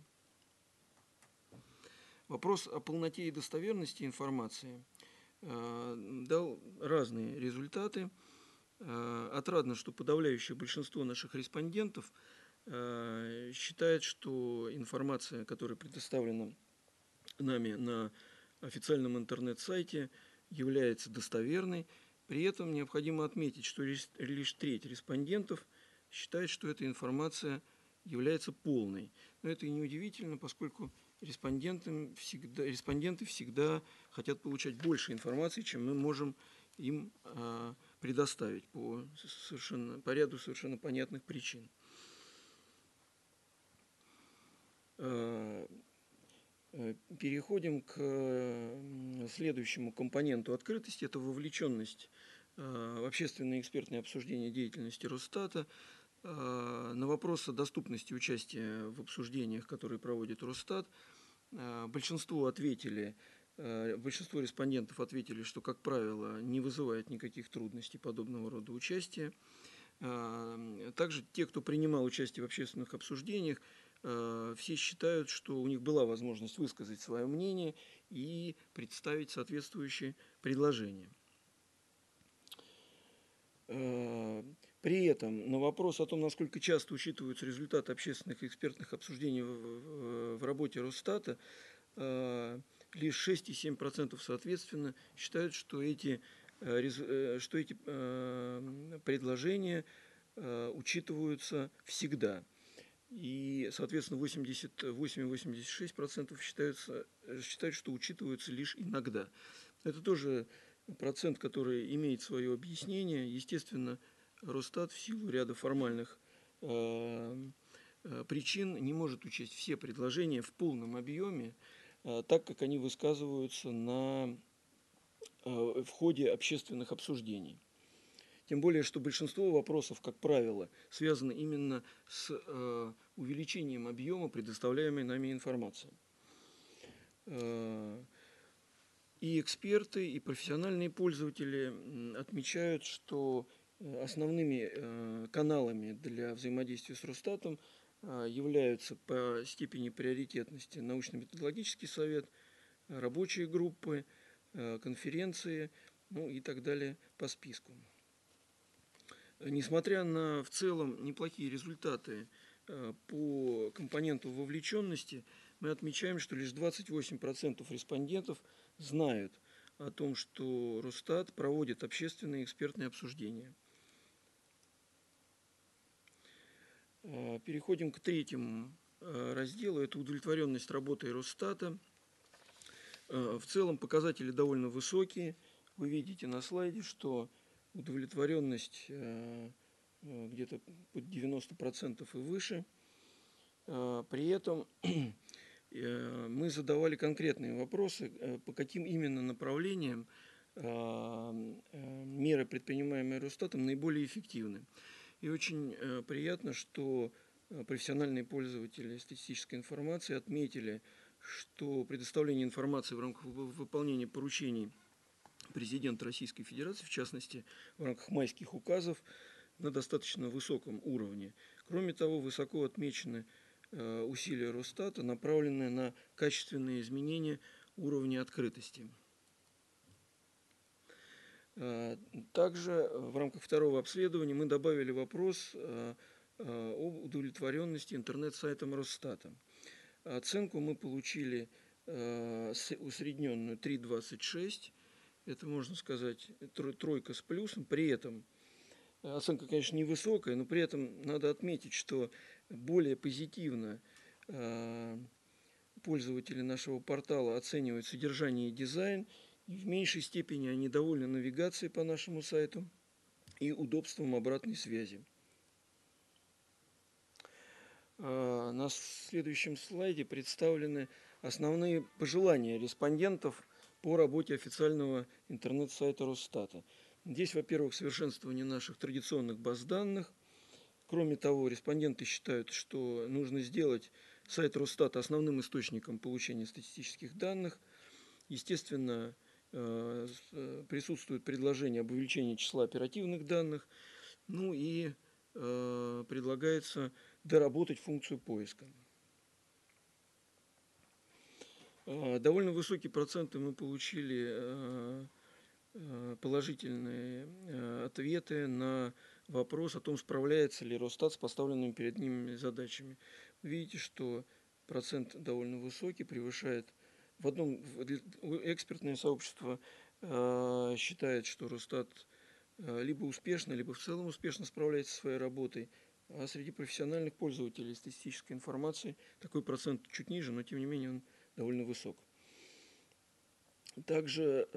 Вопрос о полноте и достоверности информации дал разные результаты. Отрадно, что подавляющее большинство наших респондентов считает, что информация, которая предоставлена нами на официальном интернет-сайте, является достоверной. При этом необходимо отметить, что лишь треть респондентов считает, что эта информация является полной. Но это и неудивительно, поскольку респонденты всегда хотят получать больше информации, чем мы можем им предоставить по ряду совершенно понятных причин. Переходим к следующему компоненту открытости. Это вовлеченность в общественное и экспертное обсуждение деятельности Росстата. На вопрос о доступности участия в обсуждениях, которые проводит Росстат, большинство респондентов ответили, что, как правило, не вызывает никаких трудностей подобного рода участия. Также те, кто принимал участие в общественных обсуждениях, все считают, что у них была возможность высказать свое мнение и представить соответствующие предложения. При этом на вопрос о том, насколько часто учитываются результаты общественных и экспертных обсуждений в работе Росстата, лишь 6,7% соответственно считают, что эти предложения учитываются всегда. И, соответственно, 88,86% считают, что учитываются лишь иногда. Это тоже процент, который имеет свое объяснение. Естественно, Росстат в силу ряда формальных причин не может учесть все предложения в полном объеме, так как они высказываются в ходе общественных обсуждений. Тем более, что большинство вопросов, как правило, связано именно с увеличением объема предоставляемой нами информации. И эксперты, и профессиональные пользователи отмечают, что основными каналами для взаимодействия с Росстатом являются по степени приоритетности научно-методологический совет, рабочие группы, конференции, ну и так далее по списку. Несмотря на в целом неплохие результаты по компоненту вовлеченности, мы отмечаем, что лишь 28% респондентов знают о том, что Росстат проводит общественные и экспертные обсуждения. Переходим к третьему разделу. Это удовлетворенность работой Росстата. В целом показатели довольно высокие. Вы видите на слайде, что удовлетворенность где-то под 90% и выше. При этом мы задавали конкретные вопросы, по каким именно направлениям меры, предпринимаемые Росстатом, наиболее эффективны. И очень приятно, что профессиональные пользователи статистической информации отметили, что предоставление информации в рамках выполнения поручений президента Российской Федерации, в частности, в рамках майских указов, на достаточно высоком уровне. Кроме того, высоко отмечены усилия Росстата, направленные на качественные изменения уровня открытости. Также в рамках второго обследования мы добавили вопрос об удовлетворенности интернет-сайтом Росстата. Оценку мы получили усредненную 3,26. Это, можно сказать, тройка с плюсом. При этом оценка, конечно, невысокая, но при этом надо отметить, что более позитивно пользователи нашего портала оценивают содержание и дизайн, и в меньшей степени они довольны навигацией по нашему сайту и удобством обратной связи. На следующем слайде представлены основные пожелания респондентов по работе официального интернет-сайта Росстата. Здесь, во-первых, совершенствование наших традиционных баз данных. Кроме того, респонденты считают, что нужно сделать сайт Росстата основным источником получения статистических данных. Естественно, присутствует предложение об увеличении числа оперативных данных. Ну и предлагается доработать функцию поиска. Довольно высокие проценты мы получили положительные ответы на вопрос о том, справляется ли Росстат с поставленными перед ними задачами. Вы видите, что процент довольно высокий, превышает. Экспертное сообщество считает, что Росстат либо успешно, либо в целом успешно справляется со своей работой. А среди профессиональных пользователей статистической информации такой процент чуть ниже, но тем не менее он довольно высок. Также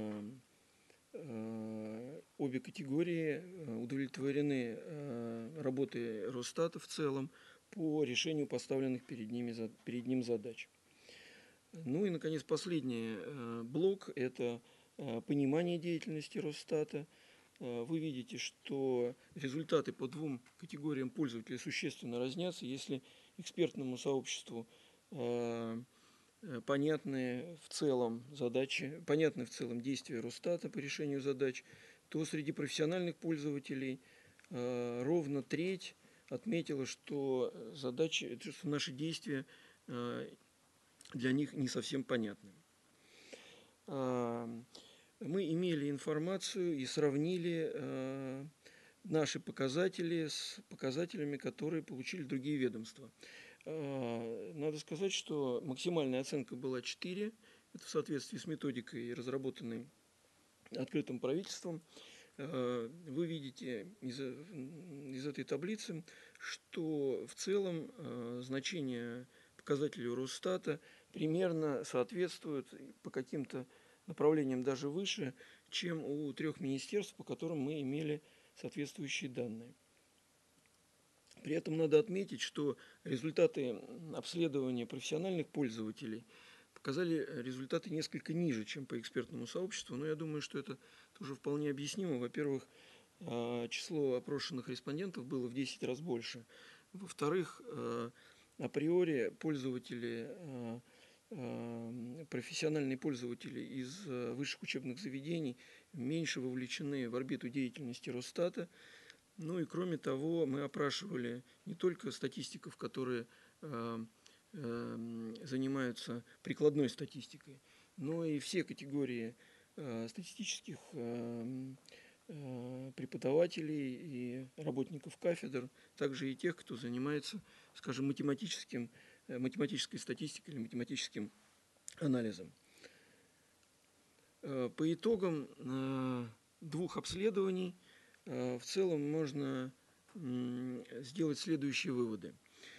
обе категории удовлетворены работой Росстата в целом по решению поставленных перед ним задач. Ну и, наконец, последний блок – это понимание деятельности Росстата. Вы видите, что результаты по двум категориям пользователей существенно разнятся. Если экспертному сообществу понятны в целом задачи, понятны в целом действия Росстата по решению задач, то среди профессиональных пользователей ровно треть отметила, что задачи, что наши действия для них не совсем понятны. Мы имели информацию и сравнили наши показатели с показателями, которые получили другие ведомства. Надо сказать, что максимальная оценка была 4. Это в соответствии с методикой, разработанной открытым правительством. Вы видите из этой таблицы, что в целом значение показателей Росстата примерно соответствует по каким-то направлениям даже выше, чем у 3 министерств, по которым мы имели соответствующие данные. При этом надо отметить, что результаты обследования профессиональных пользователей показали результаты несколько ниже, чем по экспертному сообществу, но я думаю, что это тоже вполне объяснимо. Во-первых, число опрошенных респондентов было в 10 раз больше. Во-вторых, априори пользователи, профессиональные пользователи из высших учебных заведений меньше вовлечены в орбиту деятельности Росстата. Ну и кроме того, мы опрашивали не только статистиков, которые занимаются прикладной статистикой, но и все категории статистических преподавателей и работников кафедр, также и тех, кто занимается, скажем, математической статистикой или математическим анализом. По итогам 2 обследований в целом можно сделать следующие выводы.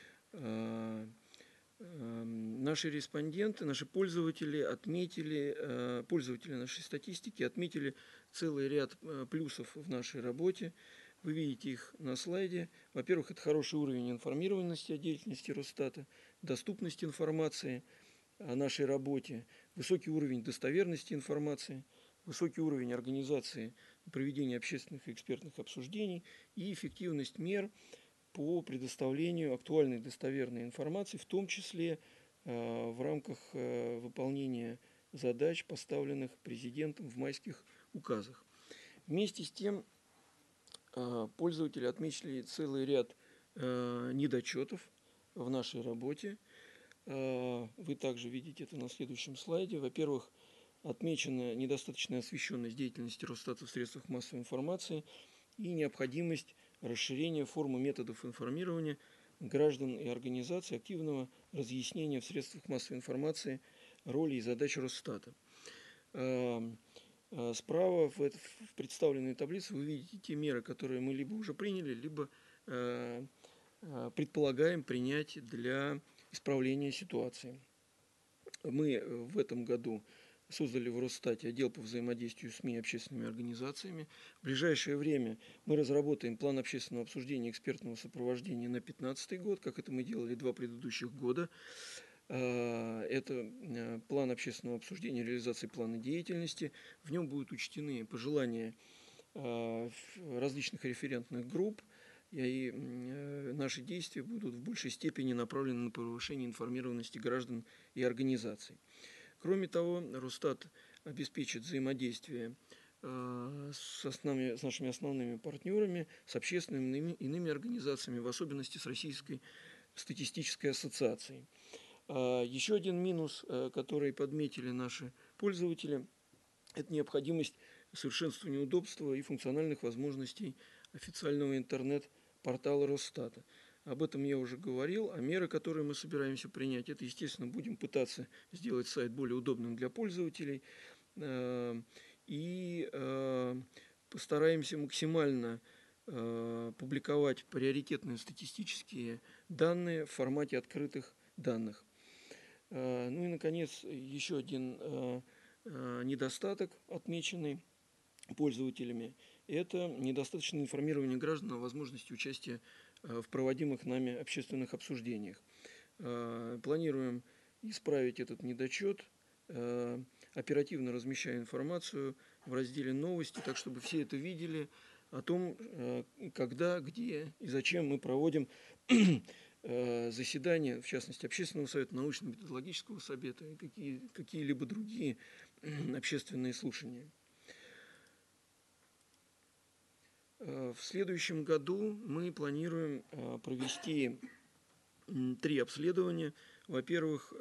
Наши респонденты, наши пользователи отметили, пользователи нашей статистики отметили целый ряд плюсов в нашей работе. Вы видите их на слайде. Во-первых, это хороший уровень информированности о деятельности Росстата, доступность информации о нашей работе, высокий уровень достоверности информации, высокий уровень организации проведения общественных и экспертных обсуждений и эффективность мер по предоставлению актуальной достоверной информации, в том числе в рамках выполнения задач, поставленных президентом в майских указах. Вместе с тем, пользователи отметили целый ряд недочетов в нашей работе. Вы также видите это на следующем слайде. Во-первых, отмечена недостаточная освещенность деятельности Росстата в средствах массовой информации и необходимость расширения формы методов информирования граждан и организаций, активного разъяснения в средствах массовой информации роли и задач Росстата. Справа в представленной таблице вы видите те меры, которые мы либо уже приняли, либо предполагаем принять для исправления ситуации. Мы в этом году создали в Росстате отдел по взаимодействию с СМИ и общественными организациями. В ближайшее время мы разработаем план общественного обсуждения и экспертного сопровождения на 2015 год, как это мы делали 2 предыдущих года. Это план общественного обсуждения, реализации плана деятельности. В нем будут учтены пожелания различных референтных групп, и наши действия будут в большей степени направлены на повышение информированности граждан и организаций. Кроме того, Росстат обеспечит взаимодействие с нашими основными партнерами, с общественными и иными организациями, в особенности с Российской статистической ассоциацией. Еще один минус, который подметили наши пользователи, это необходимость совершенствования удобства и функциональных возможностей официального интернет-портала Росстата. Об этом я уже говорил, а меры, которые мы собираемся принять, это, естественно, будем пытаться сделать сайт более удобным для пользователей и постараемся максимально публиковать приоритетные статистические данные в формате открытых данных. Ну и, наконец, еще один недостаток, отмеченный пользователями, это недостаточное информирование граждан о возможности участия в проводимых нами общественных обсуждениях. Планируем исправить этот недочет, оперативно размещая информацию в разделе «Новости», так чтобы все это видели, о том, когда, где и зачем мы проводим заседания, в частности, Общественного совета, научно-методологического совета и какие-либо другие общественные слушания. В следующем году мы планируем провести 3 обследования. Во-первых,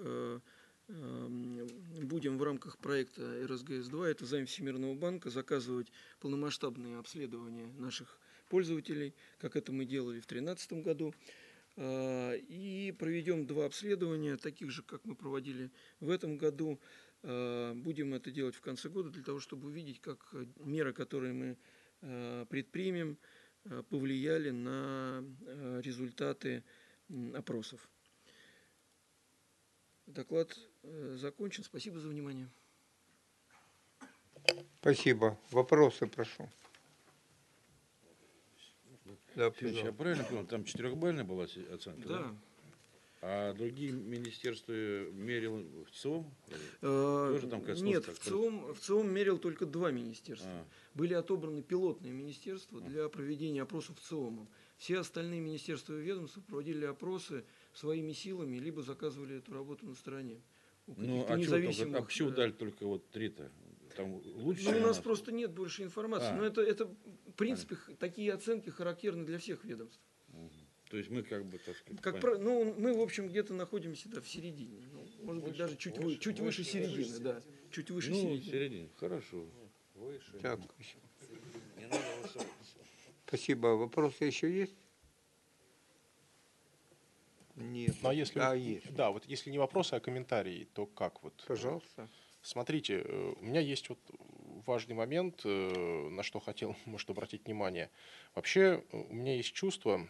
будем в рамках проекта РСГС-2, это займ Всемирного банка, заказывать полномасштабные обследования наших пользователей, как это мы делали в 2013 году. И проведем 2 обследования, таких же, как мы проводили в этом году. Будем это делать в конце года для того, чтобы увидеть, как меры, которые мы предпримем, повлияли на результаты опросов. Доклад закончен. Спасибо за внимание. Спасибо. Вопросы прошу. Да, Сергей, я правильно понял, там 4-бальная была оценка? Да. А другие министерства мерил в ЦИОМ? Тоже там Нет, в ЦИОМ мерил только 2 министерства. Были отобраны пилотные министерства для проведения опросов ЦИОМом. Все остальные министерства и ведомства проводили опросы своими силами, либо заказывали эту работу на стороне. Ну, а почему дали только вот 3-то? Там лучше? Ну, у нас просто нет больше информации. Но это, в принципе, такие оценки характерны для всех ведомств. То есть мы как бы, так сказать, мы, в общем, где-то находимся в середине. Ну, может быть, даже чуть выше середины. Да, чуть выше середины. Хорошо. Выше. Так. Спасибо. Вопросы еще есть? Нет. Ну, а если, есть. да, вот если не вопросы, а комментарии, то как вот? Пожалуйста. Смотрите, у меня есть вот важный момент, на что хотел, может, обратить внимание. Вообще, у меня есть чувство,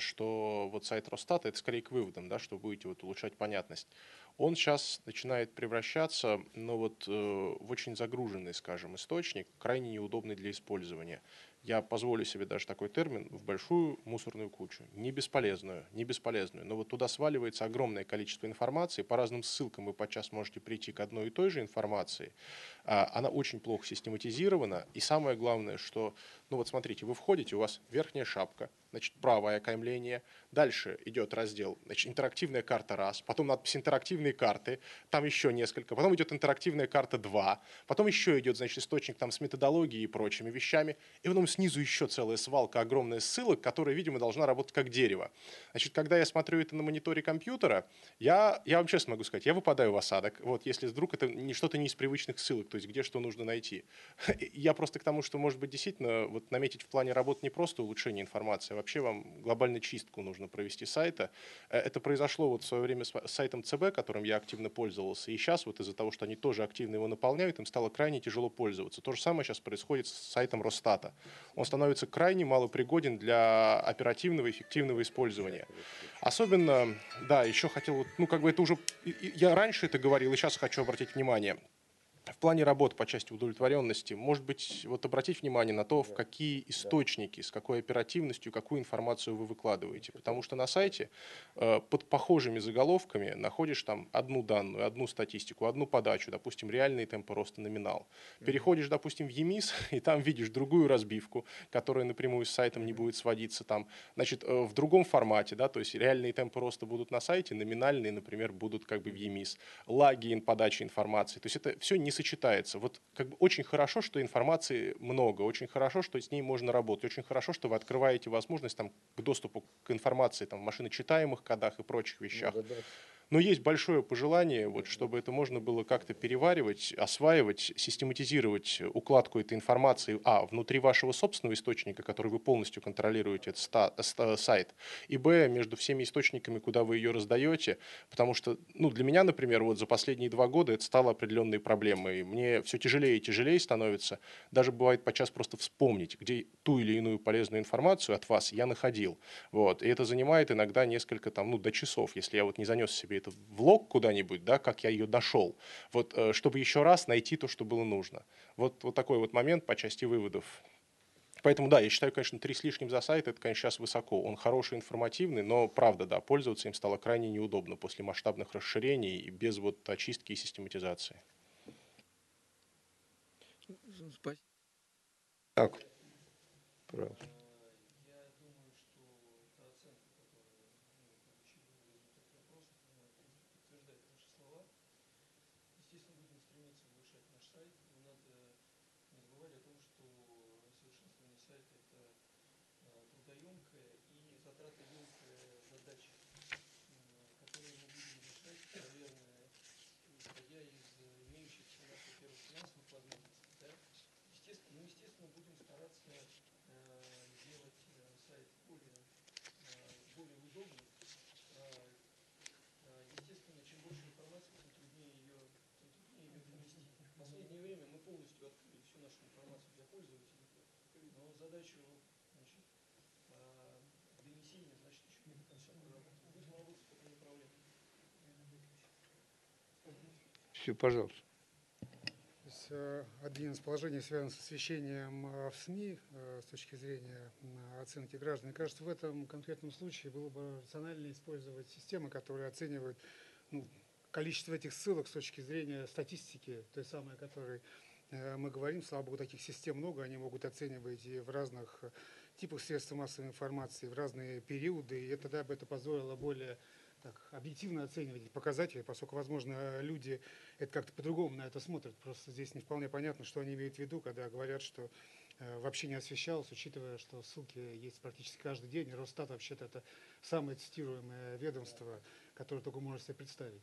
что вот сайт Росстата, это скорее к выводам, да, что будете вот улучшать понятность. Он сейчас начинает превращаться, ну вот, в очень загруженный, скажем, источник, крайне неудобный для использования. Я позволю себе даже такой термин, в большую мусорную кучу. Не бесполезную, но вот туда сваливается огромное количество информации. По разным ссылкам вы подчас можете прийти к одной и той же информации. Она очень плохо систематизирована. И самое главное, что, ну вот смотрите, вы входите, у вас верхняя шапка, значит, правое окаймление. Дальше идет раздел, значит, интерактивная карта 1, потом надпись интерактивные карты, там еще несколько, потом идет интерактивная карта 2, потом еще идет, значит, источник там с методологией и прочими вещами, и потом снизу еще целая свалка огромная ссылок, которая, видимо, должна работать как дерево. Значит, когда я смотрю это на мониторе компьютера, я вам честно могу сказать, я выпадаю в осадок, вот, если вдруг это что-то не из привычных ссылок, то есть где что нужно найти. Я просто к тому, что, может быть, действительно, вот наметить в плане работы не просто улучшение информации, а вообще вам глобальную чистку нужно провести сайта. Это произошло вот в свое время с сайтом ЦБ, которым я активно пользовался, и сейчас вот из-за того, что они тоже активно его наполняют, им стало крайне тяжело пользоваться. То же самое сейчас происходит с сайтом Росстата. Он становится крайне малопригоден для оперативного, эффективного использования. Особенно, да, еще хотел, ну как бы это уже, я раньше это говорил, и сейчас хочу обратить внимание. В плане работы по части удовлетворенности, может быть, вот обратить внимание на то, в какие источники, с какой оперативностью, какую информацию вы выкладываете. Потому что на сайте под похожими заголовками находишь там одну данную, одну статистику, одну подачу, допустим, реальные темпы роста номинал. Переходишь, допустим, в ЕМИС, и там видишь другую разбивку, которая напрямую с сайтом не будет сводиться там. Значит, в другом формате, да, то есть реальные темпы роста будут на сайте, номинальные, например, будут как бы в ЕМИС. Лаги подачи информации. То есть это все не сочетается. Вот как бы очень хорошо, что информации много, очень хорошо, что с ней можно работать, очень хорошо, что вы открываете возможность там, к доступу к информации там, в машиночитаемых кодах и прочих вещах. Но есть большое пожелание, вот, чтобы это можно было как-то переваривать, осваивать, систематизировать укладку этой информации внутри вашего собственного источника, который вы полностью контролируете, это сайт, и между всеми источниками, куда вы ее раздаете, потому что ну, для меня, например, вот за последние 2 года это стало определенной проблемой. Мне все тяжелее и тяжелее становится, даже бывает подчас просто вспомнить, где ту или иную полезную информацию от вас я находил. Вот. И это занимает иногда несколько там, ну, до часов, если я вот не занес себе это в лог куда-нибудь, да, как я ее нашел, вот, чтобы еще раз найти то, что было нужно. Вот такой вот момент по части выводов. Поэтому, да, я считаю, конечно, 3 с лишним за сайт, это, конечно, сейчас высоко. Он хороший, информативный, но, правда, да, пользоваться им стало крайне неудобно после масштабных расширений и без вот очистки и систематизации. Спасибо. Так, пожалуйста. Все, пожалуйста. То есть, один из положений связан с освещением в СМИ с точки зрения оценки граждан. Мне кажется, в этом конкретном случае было бы рационально использовать системы, которые оценивают количество этих ссылок с точки зрения статистики, той самой, о которой мы говорим. Слава богу, таких систем много, они могут оценивать и в разных типах средств массовой информации, в разные периоды, и тогда бы это позволило более объективно оценивать эти показатели, поскольку, возможно, люди это как-то по-другому на это смотрят. Просто здесь не вполне понятно, что они имеют в виду, когда говорят, что вообще не освещалось, учитывая, что ссылки есть практически каждый день. И Росстат вообще-то это самое цитируемое ведомство, которое только можно себе представить.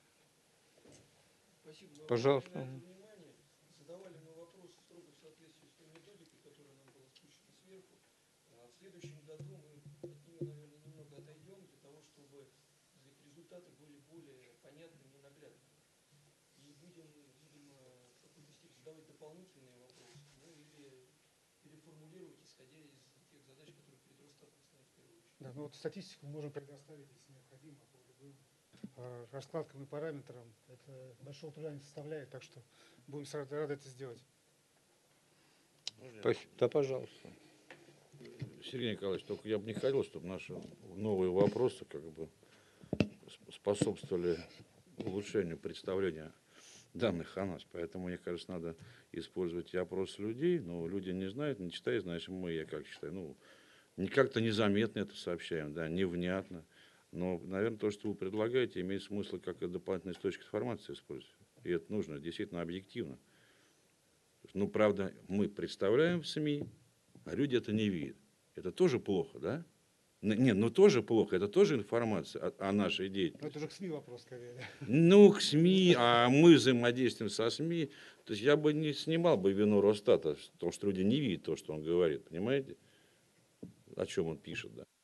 Спасибо. Пожалуйста. Задавали мы вопрос строго в соответствии с той методикой, которая нам была спущена сверху. В следующем году мы от нее, наверное, немного отойдем для того, чтобы результаты были более понятными и наглядными. И будем, видимо, в какой-то степени задавать дополнительные вопросы, или переформулировать, исходя из тех задач, которые перед Росстатом стоят в первую очередь. Да, ну вот статистику мы можем предоставить, если необходимо, по любым раскладкам и параметрам. Это большого труда не составляет, так что будем рады это сделать. Спасибо. Да, пожалуйста. Сергей Николаевич, только я бы не хотел, чтобы наши новые вопросы способствовали улучшению представления данных о нас. Поэтому, мне кажется, надо использовать и опрос людей, но люди не знают, не читают, значит, я как считаю, как-то незаметно это сообщаем, да, невнятно. Но, наверное, то, что вы предлагаете, имеет смысл как дополнительный источник информации использовать. И это нужно действительно объективно. Правда, мы представляем в СМИ, а люди это не видят. Это тоже плохо, да? Нет, тоже плохо. Это тоже информация о нашей деятельности. Но это уже к СМИ вопрос, скорее. К СМИ, а мы взаимодействуем со СМИ. То есть я бы не снимал бы вину Росстата, потому что люди не видят то, что он говорит. Понимаете? О чем он пишет, да?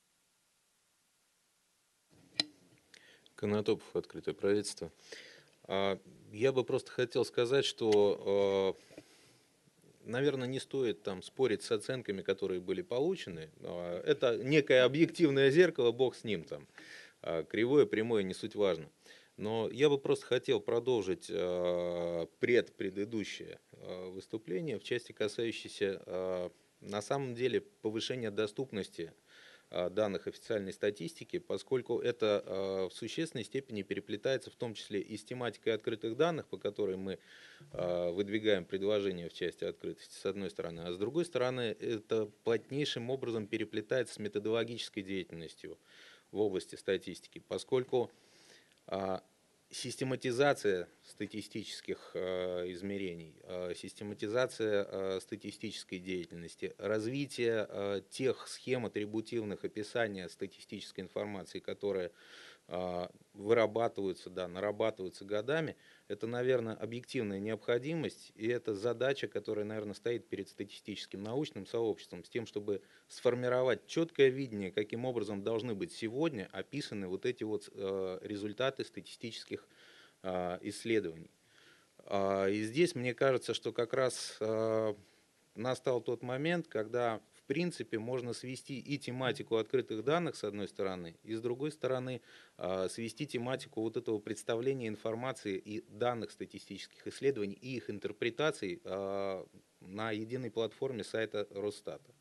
Конотопов, Открытое правительство. Я бы просто хотел сказать, что, наверное, не стоит там спорить с оценками, которые были получены. Это некое объективное зеркало, бог с ним там. Кривое, прямое, не суть важно. Но я бы просто хотел продолжить предыдущее выступление в части, касающейся на самом деле повышения доступности данных официальной статистики, поскольку это в существенной степени переплетается в том числе и с тематикой открытых данных, по которой мы выдвигаем предложения в части открытости, с одной стороны, а с другой стороны, это плотнейшим образом переплетается с методологической деятельностью в области статистики, поскольку систематизация статистических измерений, систематизация статистической деятельности, развитие тех схем атрибутивных описания статистической информации, которые вырабатываются, нарабатываются годами, это, наверное, объективная необходимость, и это задача, которая, наверное, стоит перед статистическим научным сообществом, с тем, чтобы сформировать четкое видение, каким образом должны быть сегодня описаны вот эти результаты статистических исследований. И здесь, мне кажется, что как раз настал тот момент, когда в принципе можно свести и тематику открытых данных с одной стороны, и с другой стороны свести тематику вот этого представления информации и данных статистических исследований и их интерпретаций на единой платформе сайта Росстата.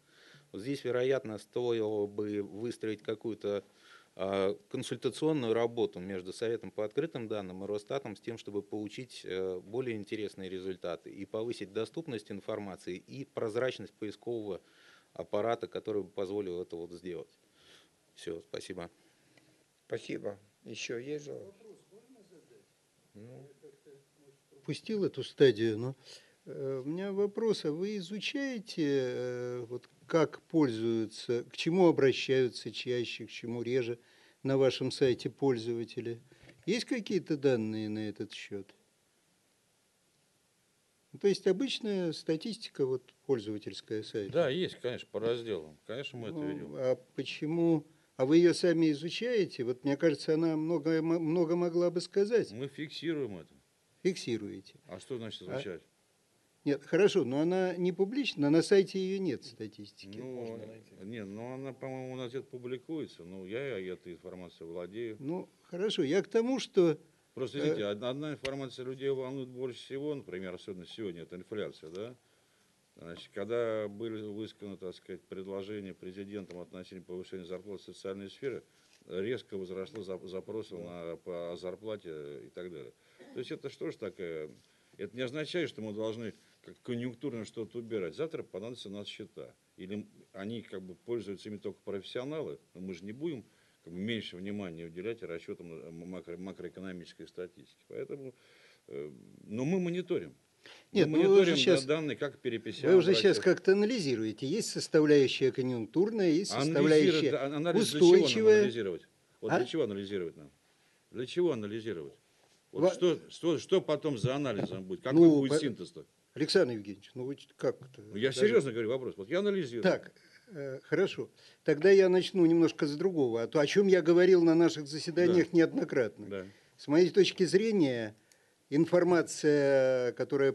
Вот здесь, вероятно, стоило бы выстроить какую-то консультационную работу между Советом по открытым данным и Росстатом с тем, чтобы получить более интересные результаты и повысить доступность информации и прозрачность поискового аппарата, который бы позволил это вот сделать. Все, спасибо. Спасибо. Еще есть желание? Пустил эту стадию, но у меня вопрос, а вы изучаете, вот, как пользуются, к чему обращаются чаще, к чему реже на вашем сайте пользователи? Есть какие-то данные на этот счет? Ну, то есть обычная статистика вот, пользовательская сайта. Да, есть, конечно, по разделам. Конечно, мы это ведем. А почему? А вы ее сами изучаете? Вот мне кажется, она много могла бы сказать. Мы фиксируем это. Фиксируете. А что значит изучать? Нет, хорошо, но она не публична, на сайте ее нет статистики. Ну, нет, ну она, по-моему, у нас где-то публикуется. Ну, я этой информацией владею. Ну, хорошо, я к тому, что... Просто, видите, одна информация людей волнует больше всего, например, особенно сегодня, это инфляция, да? Значит, когда были высказаны, так сказать, предложения президентом относительно повышения зарплат в социальной сфере, резко возросло запросы по зарплате и так далее. То есть это что ж такое? Это не означает, что мы должны как конъюнктурно что-то убирать. Завтра понадобятся у нас счета. Или они как бы пользуются ими только профессионалы, но мы же не будем как бы меньше внимания уделять расчетам макроэкономической статистики. Поэтому, но мы мониторим. Нет, мы мониторим данные, как переписать. Вы уже сейчас как-то анализируете. Есть составляющая конъюнктурная, есть составляющая устойчивая. Вот для чего анализировать нам? Для чего анализировать? Вот что потом за анализом будет? Какой будет синтез-то? Александр Евгеньевич, ну вы как-то... Я серьезно говорю вопрос. Вот я анализирую. Так, хорошо. Тогда я начну немножко с другого. О чем я говорил на наших заседаниях неоднократно. Да. С моей точки зрения, информация, которая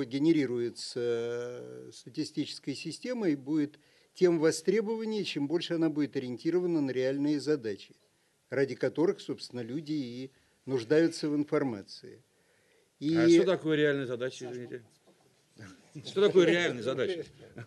генерируется статистической системой, будет тем востребованнее, чем больше она будет ориентирована на реальные задачи, ради которых, собственно, люди и нуждаются в информации. А что такое реальные задачи, извините? Что такое реальные задачи?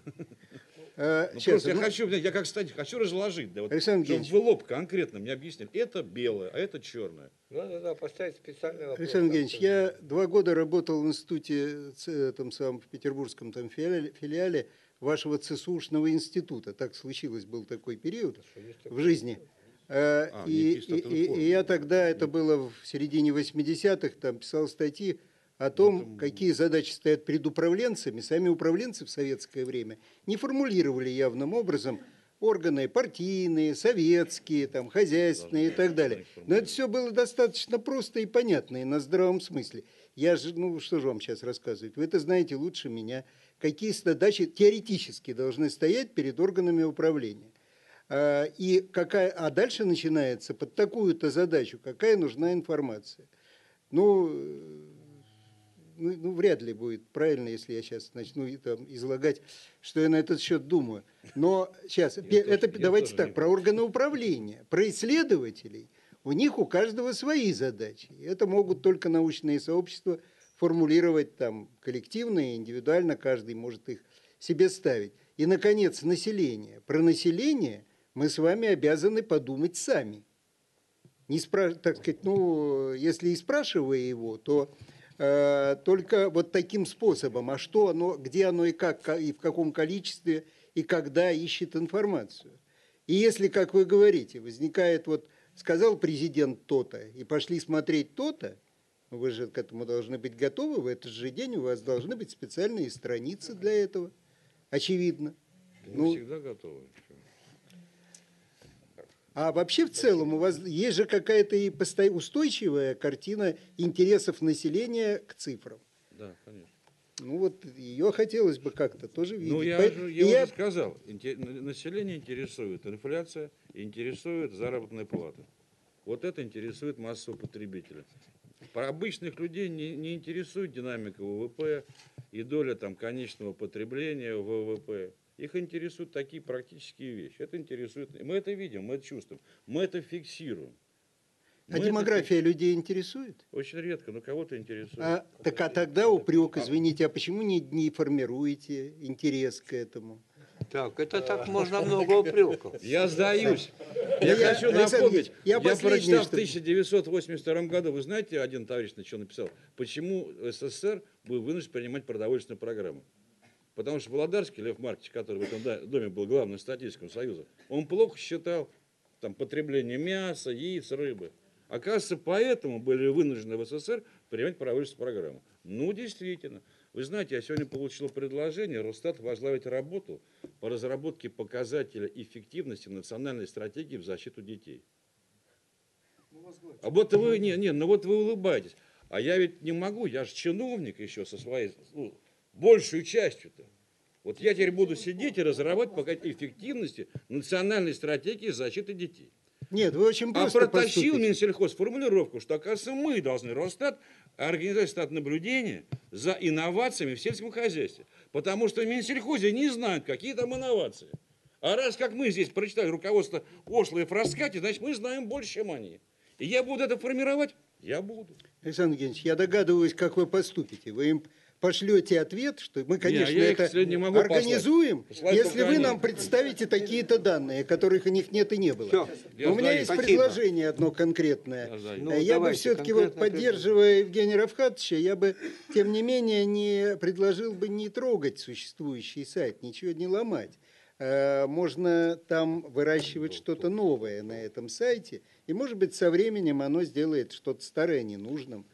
Сейчас, я как кстати, хочу разложить, да, вот, Александр чтобы вы лоб конкретно мне объяснили. Это белое, а это черное. Да, поставить специальный вопрос. Александр Евгеньевич, я 2 года работал в институте, в петербургском филиале вашего ЦСУшного института. Так случилось, был такой период в жизни. И я тогда, это было в середине 80-х, там писал статьи о том, какие задачи стоят перед управленцами. Сами управленцы в советское время не формулировали явным образом органы партийные, советские, там, хозяйственные и так далее. Но это все было достаточно просто и понятно, и на здравом смысле. Я же, что же вам сейчас рассказывать? Вы это знаете лучше меня. Какие задачи теоретически должны стоять перед органами управления. А дальше начинается под такую-то задачу, какая нужна информация. Вряд ли будет правильно, если я сейчас начну излагать, что я на этот счет думаю. Но сейчас, давайте так, про органы управления, про исследователей. У них у каждого свои задачи. Это могут только научные сообщества формулировать там коллективно и индивидуально, каждый может их себе ставить. И, наконец, население. Про население мы с вами обязаны подумать сами. Так сказать, если и спрашивая его, то только вот таким способом, а что оно, где оно и как, и в каком количестве, и когда ищет информацию. И если, как вы говорите, возникает, сказал президент то-то, и пошли смотреть то-то, вы же к этому должны быть готовы, в этот же день у вас должны быть специальные страницы для этого, очевидно. Мы всегда готовы. А вообще в целом у вас есть же какая-то и устойчивая картина интересов населения к цифрам. Да, конечно. Ее хотелось бы как-то тоже видеть. Я уже сказал, население интересует инфляция, интересует заработная плата. Вот это интересует массового потребителя. Про обычных людей не интересует динамика ВВП и доля конечного потребления ВВП. Их интересуют такие практические вещи. Это интересует. Мы это видим, мы это чувствуем, мы это фиксируем. А демография людей интересует? Очень редко, но кого-то интересует. А тогда упрек, извините, а почему не формируете интерес к этому? Так, это так можно много упреков. Я сдаюсь. Да Я я- хочу Александр напомнить, Ильич, я я последнее, прочитал в что- 1982 году, вы знаете, один товарищ на что написал, почему СССР был вынужден принимать продовольственную программу. Потому что Володарский Лев Маркович, который в этом доме был главным статистиком Союза, он плохо считал там, потребление мяса, яиц, рыбы. Оказывается, поэтому были вынуждены в СССР принимать продовольственную программу. Ну, действительно. Вы знаете, я сегодня получил предложение Росстат возглавить работу по разработке показателя эффективности национальной стратегии в защиту детей. А вот вы, ну вот вы улыбаетесь. А я ведь не могу, я же чиновник еще со своей, большей частью-то. Вот я теперь буду сидеть и разрабатывать показатель эффективности национальной стратегии защиты детей. Нет, вы очень А просто протащил поступите. Минсельхоз формулировку, что, оказывается, мы должны, Росстат, организовать статнаблюдение за инновациями в сельском хозяйстве. Потому что в Минсельхозе не знают, какие там инновации. А раз как мы здесь прочитали руководство Ошло и Фраскати, значит, мы знаем больше, чем они. И я буду это формировать? Я буду. Александр Евгеньевич, я догадываюсь, как вы поступите. Вы им пошлете ответ, что мы, конечно, я их, это кстати, не могу организуем, послать если только вы они. нам представите такие-то данные, которых у них нет и не было. Всё. Я У меня сдаюсь. есть Спасибо. предложение одно конкретное. Я сдаюсь. Ну, Я бы давайте, все-таки, вот, конкретно поддерживая Евгения Равхатовича, я бы, тем не менее, не предложил бы не трогать существующий сайт, ничего не ломать. Можно там выращивать что-то новое на этом сайте, и, может быть, со временем оно сделает что-то старое ненужным.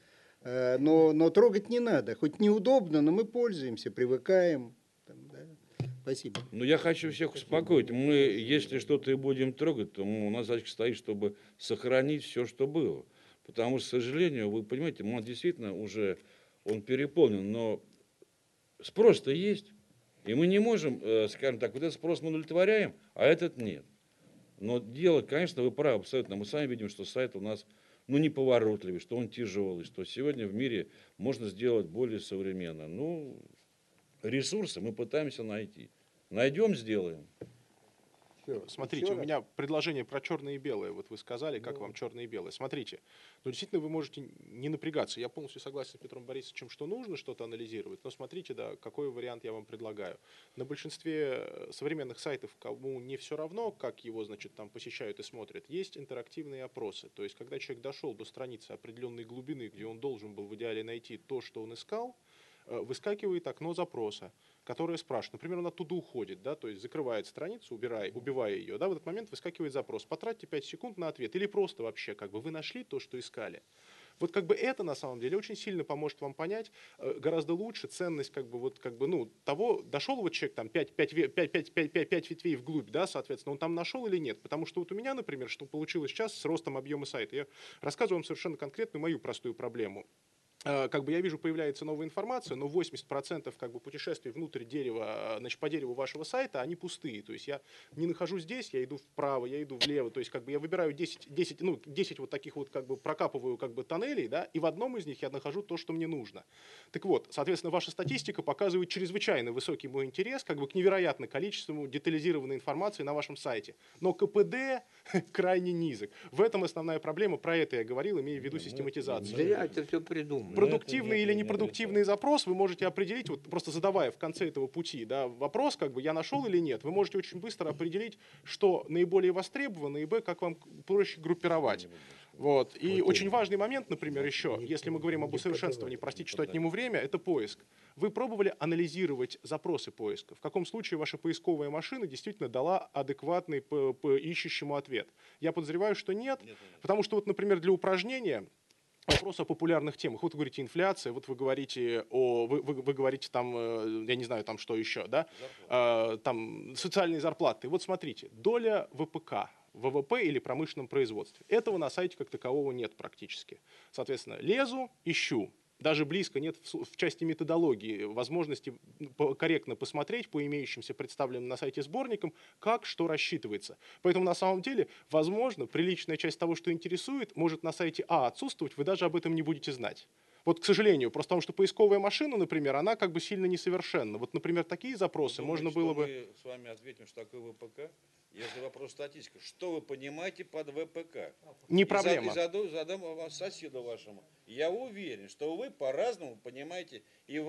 Но трогать не надо. Хоть неудобно, но мы пользуемся, привыкаем. Там, да. Спасибо. Ну, я хочу всех успокоить. Мы, если что-то и будем трогать, то у нас задача стоит, чтобы сохранить все, что было. Потому что, к сожалению, вы понимаете, он действительно уже, он переполнен, но спрос-то есть. И мы не можем, скажем так, вот этот спрос мы удовлетворяем, а этот нет. Но дело, конечно, вы правы абсолютно. Мы сами видим, что сайт у нас неповоротливый, что он тяжелый, что сегодня в мире можно сделать более современно. Ну, ресурсы мы пытаемся найти. Найдем, сделаем. Всё. Смотрите, Ещё у раз. меня предложение про черное и белое. Вот вы сказали, как вам черное и белое. Смотрите, ну действительно вы можете не напрягаться. Я полностью согласен с Петром Борисовичем, что нужно что-то анализировать. Но смотрите, да, какой вариант я вам предлагаю. На большинстве современных сайтов, кому не все равно, как его, значит, там посещают и смотрят, есть интерактивные опросы. То есть, когда человек дошел до страницы определенной глубины, где он должен был в идеале найти то, что он искал, выскакивает окно запроса, которое спрашивает, например, он оттуда уходит, да, то есть закрывает страницу, убивая ее, да, в этот момент выскакивает запрос, потратьте 5 секунд на ответ, или просто вообще, как бы, вы нашли то, что искали. Вот как бы это на самом деле очень сильно поможет вам понять гораздо лучше ценность как бы вот как бы ну того дошел вот человек там 5 ветвей вглубь, да, соответственно, он там нашел или нет, потому что вот у меня, например, что получилось сейчас с ростом объема сайта, я рассказываю вам совершенно конкретную мою простую проблему. Как бы я вижу, появляется новая информация, но 80% как бы путешествий внутрь дерева, значит, по дереву вашего сайта, они пустые. То есть я не нахожусь здесь, я иду вправо, я иду влево. То есть как бы я выбираю 10 вот таких вот как бы прокапываю как бы тоннелей, да, и в одном из них я нахожу то, что мне нужно. Так вот, соответственно, ваша статистика показывает чрезвычайно высокий мой интерес, как бы к невероятно количеству детализированной информации на вашем сайте. Но КПД крайне низок. В этом основная проблема, про это я говорил, имея в виду систематизацию. Зря это все придумано. Продуктивный или непродуктивный запрос вы можете определить, вот просто задавая в конце этого пути, да, вопрос, как бы я нашел или нет, вы можете очень быстро определить, что наиболее востребовано, и б, как вам проще группировать. Вот. И очень важный момент, например, еще, если мы говорим об усовершенствовании, простите, что отниму время, это поиск. Вы пробовали анализировать запросы поиска? В каком случае ваша поисковая машина действительно дала адекватный по ищущему ответ? Я подозреваю, что нет, потому что, вот, например, для упражнения вопрос о популярных темах. Вот вы говорите инфляция, вот вы говорите вы говорите там, я не знаю, там что еще, да, там социальные зарплаты. Вот смотрите, доля ВПК, ВВП или промышленном производстве. Этого на сайте как такового нет практически. Соответственно, лезу, ищу. Даже близко нет в части методологии возможности корректно посмотреть по имеющимся представленным на сайте сборникам, как что рассчитывается. Поэтому на самом деле, возможно, приличная часть того, что интересует, может на сайте отсутствовать, вы даже об этом не будете знать. Вот, к сожалению, просто потому что поисковая машина, например, она как бы сильно несовершенна. Вот, например, такие запросы можно было бы... Мы с вами ответим, что такое ВПК. Если вопрос статистика, что вы понимаете под ВПК? Не проблема. И задам вам соседу вашему. Я уверен, что вы по-разному понимаете и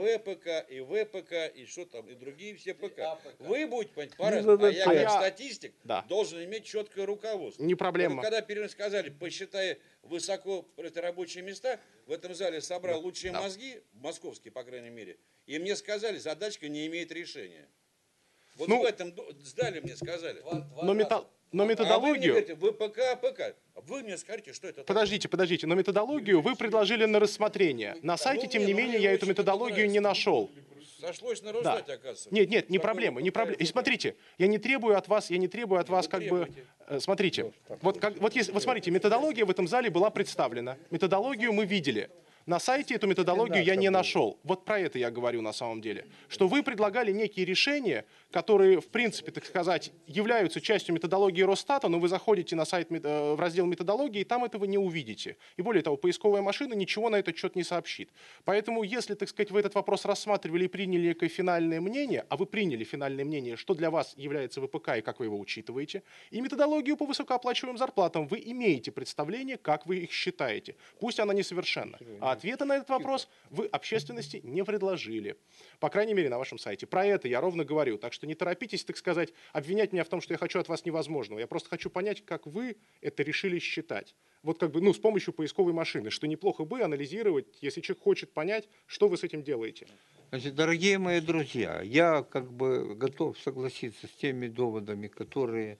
ВПК, и что там, и другие все ПК. Вы будете понимать по-разному. А я как статистик должен иметь четкое руководство. Не проблема. Вот когда перед сказали, посчитай высоко эти рабочие места, в этом зале собрал лучшие мозги, московские, по крайней мере, и мне сказали, задачка не имеет решения. Вот в этом сдали мне, сказали. Но методологию... А вы мне говорите, ВПК, АПК. Вы мне скажите, что это Подождите, но методологию вы предложили на рассмотрение. На сайте, тем не менее, я эту методологию не нашел. Сошлось на Росстате, оказывается. Нет, не проблема. И смотрите, я не требую от вас как бы... Смотрите, вот смотрите, методология в этом зале была представлена. Методологию мы видели. На сайте эту методологию я не нашел. Вот про это я говорю на самом деле. Что вы предлагали некие решения, которые, в принципе, так сказать, являются частью методологии Росстата, но вы заходите на сайт в раздел методологии, и там этого не увидите. И более того, поисковая машина ничего на этот счет не сообщит. Поэтому, если, так сказать, вы этот вопрос рассматривали и приняли некое финальное мнение, а вы приняли финальное мнение, что для вас является ВПК и как вы его учитываете, и методологию по высокооплачиваемым зарплатам, вы имеете представление, как вы их считаете. Пусть она несовершенна. А ответа на этот вопрос вы общественности не предложили. По крайней мере, на вашем сайте. Про это я ровно говорю. Так что не торопитесь, так сказать, обвинять меня в том, что я хочу от вас невозможного. Я просто хочу понять, как вы это решили считать. Вот как бы, с помощью поисковой машины, что неплохо бы анализировать, если человек хочет понять, что вы с этим делаете. Значит, дорогие мои друзья, я как бы готов согласиться с теми доводами, которые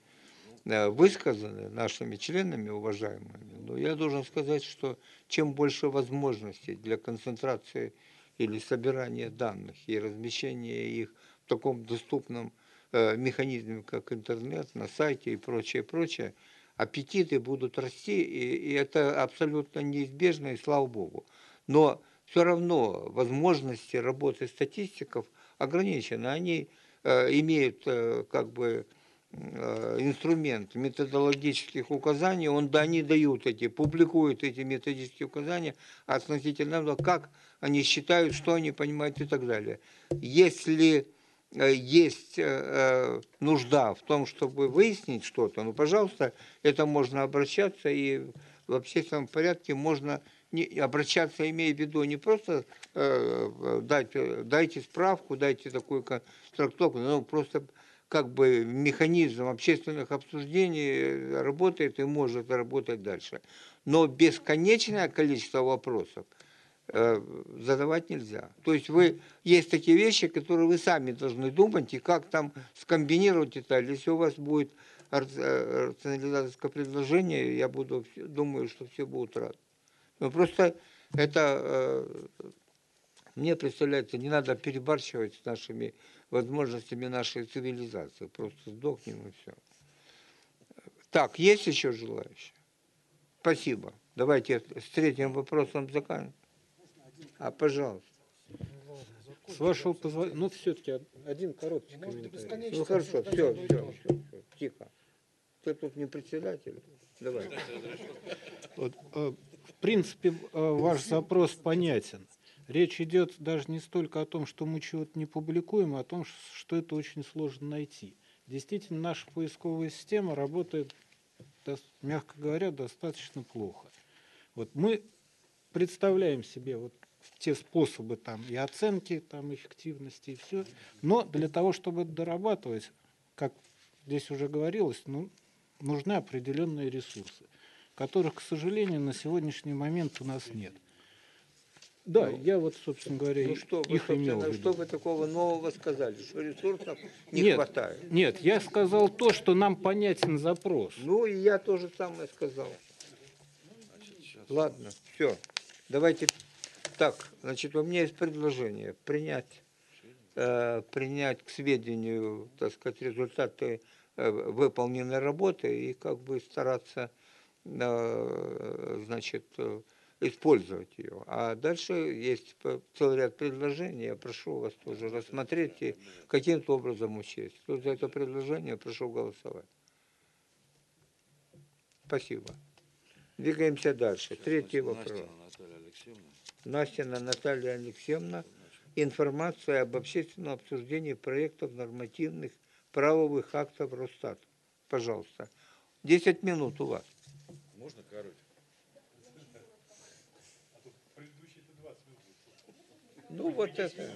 высказаны нашими членами уважаемыми, но я должен сказать, что чем больше возможностей для концентрации или собирания данных и размещения их в таком доступном механизме, как интернет, на сайте и прочее, аппетиты будут расти, и это абсолютно неизбежно, и слава богу. Но все равно возможности работы статистиков ограничены. Они имеют как бы инструмент методологических указаний, они дают публикуют эти методические указания относительно того, как они считают, что они понимают и так далее. Если есть нужда в том, чтобы выяснить что-то, пожалуйста, это можно обращаться, и в общественном порядке можно обращаться, имея в виду не просто дайте справку, дайте такую трактовку, но просто как бы механизм общественных обсуждений работает и может работать дальше. Но бесконечное количество вопросов задавать нельзя. То есть есть такие вещи, которые вы сами должны думать, и как там скомбинировать это. Если у вас будет рационализаторское предложение, я думаю, что все будут рады. Но просто это, мне представляется, не надо перебарщивать с нашими возможностями нашей цивилизации. Просто сдохнем и все. Так, есть еще желающие? Спасибо. Давайте с третьим вопросом заканчиваем. Пожалуйста. С вашего позволения, все-таки один короткий комментарий. Хорошо, все, тихо. Ты тут не председатель? Давай. В принципе, ваш запрос понятен. Речь идет даже не столько о том, что мы чего-то не публикуем, а о том, что это очень сложно найти. Действительно, наша поисковая система работает, мягко говоря, достаточно плохо. Мы представляем себе те способы и оценки эффективности, и все. Но для того, чтобы это дорабатывать, как здесь уже говорилось, нужны определенные ресурсы, которых, к сожалению, на сегодняшний момент у нас нет. Да, я собственно говоря, их имел в виду. Что вы такого нового сказали? Что ресурсов не хватает? Нет, я сказал то, что нам понятен запрос. И я то же самое сказал. Ладно, все. Давайте так. Значит, у меня есть предложение принять к сведению, так сказать, результаты выполненной работы и как бы стараться, значит, использовать ее. А дальше есть целый ряд предложений. Я прошу вас тоже рассмотреть и каким-то образом учесть. Кто за это предложение, прошу голосовать. Спасибо. Двигаемся дальше. Третий вопрос. Настина Наталья Алексеевна. Информация об общественном обсуждении проектов нормативных правовых актов Росстата. пожалуйста. 10 минут у вас. Можно короче? Ну, вот это.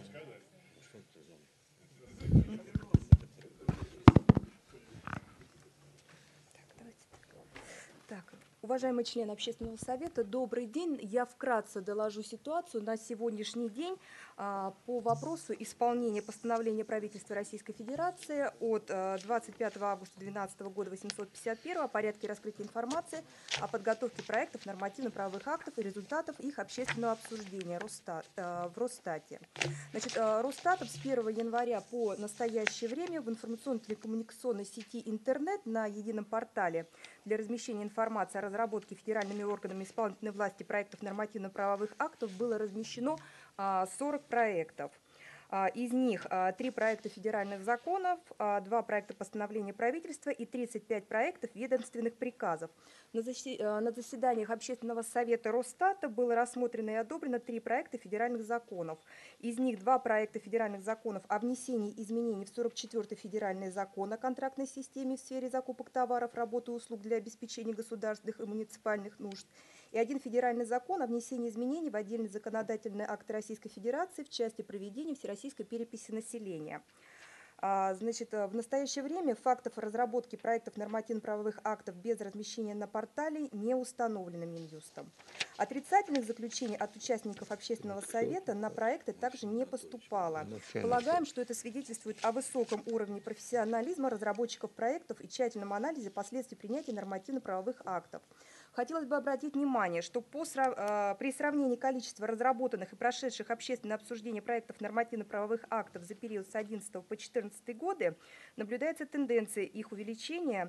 Так, уважаемые члены Общественного совета, добрый день. Я вкратце доложу ситуацию на сегодняшний день по вопросу исполнения постановления правительства Российской Федерации от 25 августа 2012 года 851 о порядке раскрытия информации о подготовке проектов нормативно-правовых актов и результатов их общественного обсуждения в Росстате. Значит, Росстатом с 1 января по настоящее время в информационно-телекоммуникационной сети интернет на едином портале для размещения информации о разработке федеральными органами исполнительной власти проектов нормативно-правовых актов было размещено 40 проектов. Из них 3 проекта федеральных законов, 2 проекта постановления правительства и 35 проектов ведомственных приказов. На заседаниях Общественного совета Росстата было рассмотрено и одобрено 3 проекта федеральных законов. Из них 2 проекта федеральных законов о внесении изменений в 44-й федеральный закон о контрактной системе в сфере закупок товаров, работ и услуг для обеспечения государственных и муниципальных нужд, и 1 федеральный закон о внесении изменений в отдельный законодательный акт Российской Федерации в части проведения всероссийской переписи населения. Значит, в настоящее время фактов разработки проектов нормативно-правовых актов без размещения на портале не установлено Минюстом. Отрицательных заключений от участников Общественного совета на проекты также не поступало. Полагаем, что это свидетельствует о высоком уровне профессионализма разработчиков проектов и тщательном анализе последствий принятия нормативно-правовых актов. Хотелось бы обратить внимание, что при сравнении количества разработанных и прошедших общественное обсуждение проектов нормативно-правовых актов за период с 2011 по 2014 годы наблюдается тенденция их увеличения.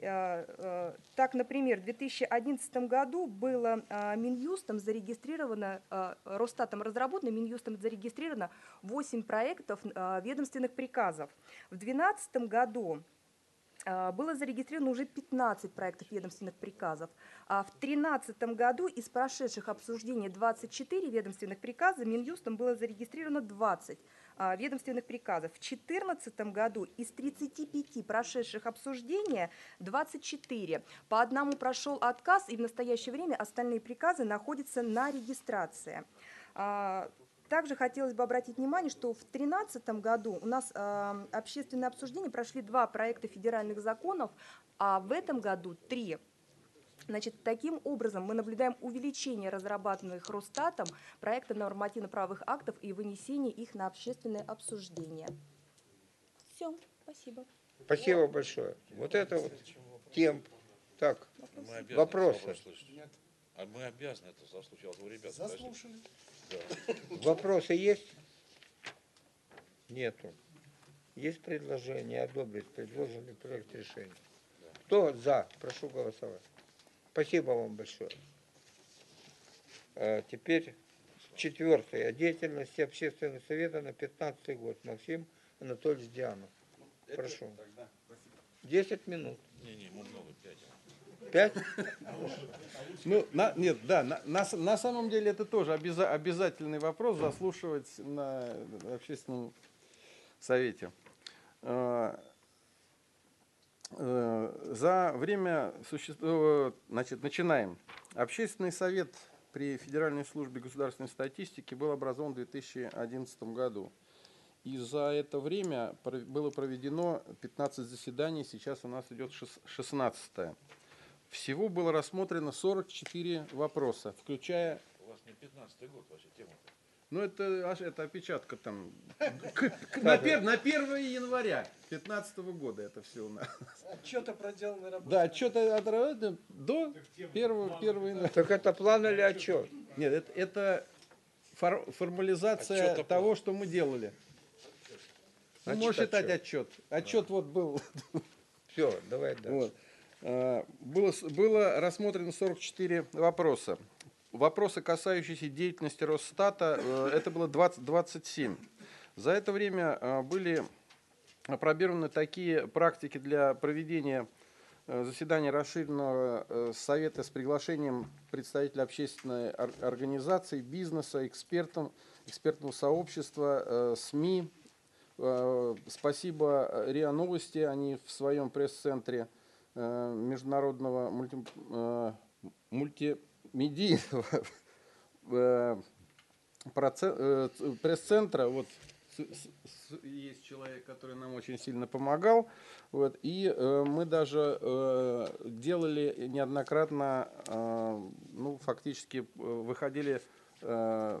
Так, например, в 2011 году было Минюстом зарегистрировано, Росстатом разработано, Минюстом зарегистрировано 8 проектов ведомственных приказов. В 2012 году было зарегистрировано уже 15 проектов ведомственных приказов. А в 2013 году из прошедших обсуждений 24 ведомственных приказа Минюстом было зарегистрировано 20 ведомственных приказов. В 2014 году из 35 прошедших обсуждения 24. По одному прошел отказ, и в настоящее время остальные приказы находятся на регистрации. Также хотелось бы обратить внимание, что в 2013 году у нас общественное обсуждение прошли 2 проекта федеральных законов, а в этом году 3. Значит, таким образом мы наблюдаем увеличение разрабатываемых Росстатом проектов нормативно-правовых актов и вынесение их на общественное обсуждение. Все, спасибо. Спасибо большое. Вот это вот темп. Так, вопросы. А мы обязаны это заслушать. Вот у ребят Заслушали. Да. Вопросы есть? Нету. Есть предложение одобрить предложенный проект решения? Кто за? Прошу голосовать. Спасибо вам большое. Теперь 4. О деятельности Общественного совета на 2015 год. Максим Анатольевич Дианов. Прошу. 10 минут. Не, ему много, 5. 5? Ну, нет, да, на самом деле это тоже обязательный вопрос заслушивать на общественном совете. За время существования, значит, начинаем. Общественный совет при Федеральной службе государственной статистики был образован в 2011 году. И за это время было проведено 15 заседаний, сейчас у нас идет 16-е. Всего было рассмотрено 44 вопроса, включая... У вас не 15-й год вообще тема-то. Ну, это опечатка там. На 1 января 2015 года это все у нас. Отчет о проделанной работе. Да, отчет от работы до 1 января. Так это план или отчет? Нет, это формализация того, что мы делали. Ну, можешь считать отчет. Отчет вот был. Все, давай дальше. Вот. Было рассмотрено 44 вопроса. Вопросы, касающиеся деятельности Росстата, это было 27. За это время были опробированы такие практики для проведения заседания расширенного совета с приглашением представителей общественной организации, бизнеса, экспертного сообщества, СМИ. Спасибо РИА Новости, они в своем пресс-центре международного мультимедийного пресс-центра. Вот есть человек, который нам очень сильно помогал. Вот, и мы даже делали неоднократно, ну, фактически выходили в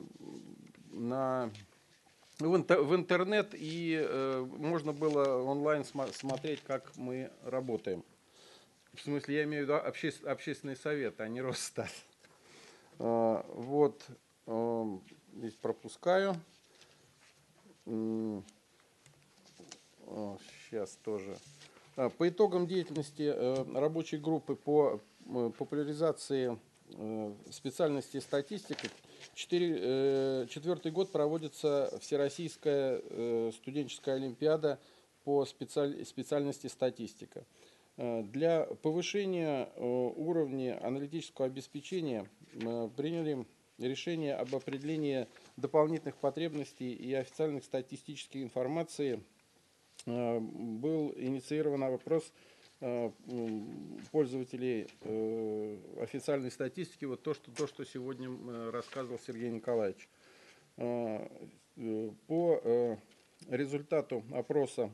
интернет, и можно было онлайн смотреть, как мы работаем. В смысле, я имею в виду общественный совет, а не Росстат. Вот, здесь пропускаю. Сейчас тоже. По итогам деятельности рабочей группы по популяризации специальности статистики, четвертый год проводится Всероссийская студенческая олимпиада по специальности статистика. Для повышения уровня аналитического обеспечения приняли решение об определении дополнительных потребностей и официальных статистических информации. Был инициирован вопрос пользователей официальной статистики, вот то, что сегодня рассказывал Сергей Николаевич. По результату опроса,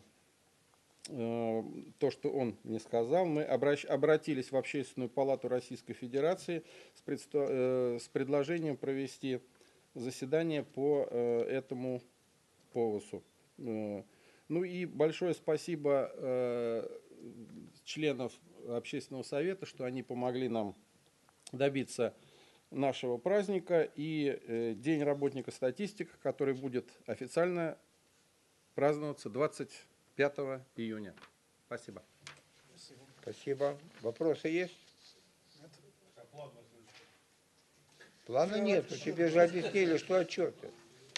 то, что он не сказал, мы обратились в Общественную палату Российской Федерации с предложением провести заседание по этому поводу. Ну и большое спасибо членов Общественного совета, что они помогли нам добиться нашего праздника. И День работника статистики, который будет официально праздноваться 25 июня. Спасибо. Спасибо. Вопросы есть? Нет. Плана нет. Тебе же объяснили, что отчеты.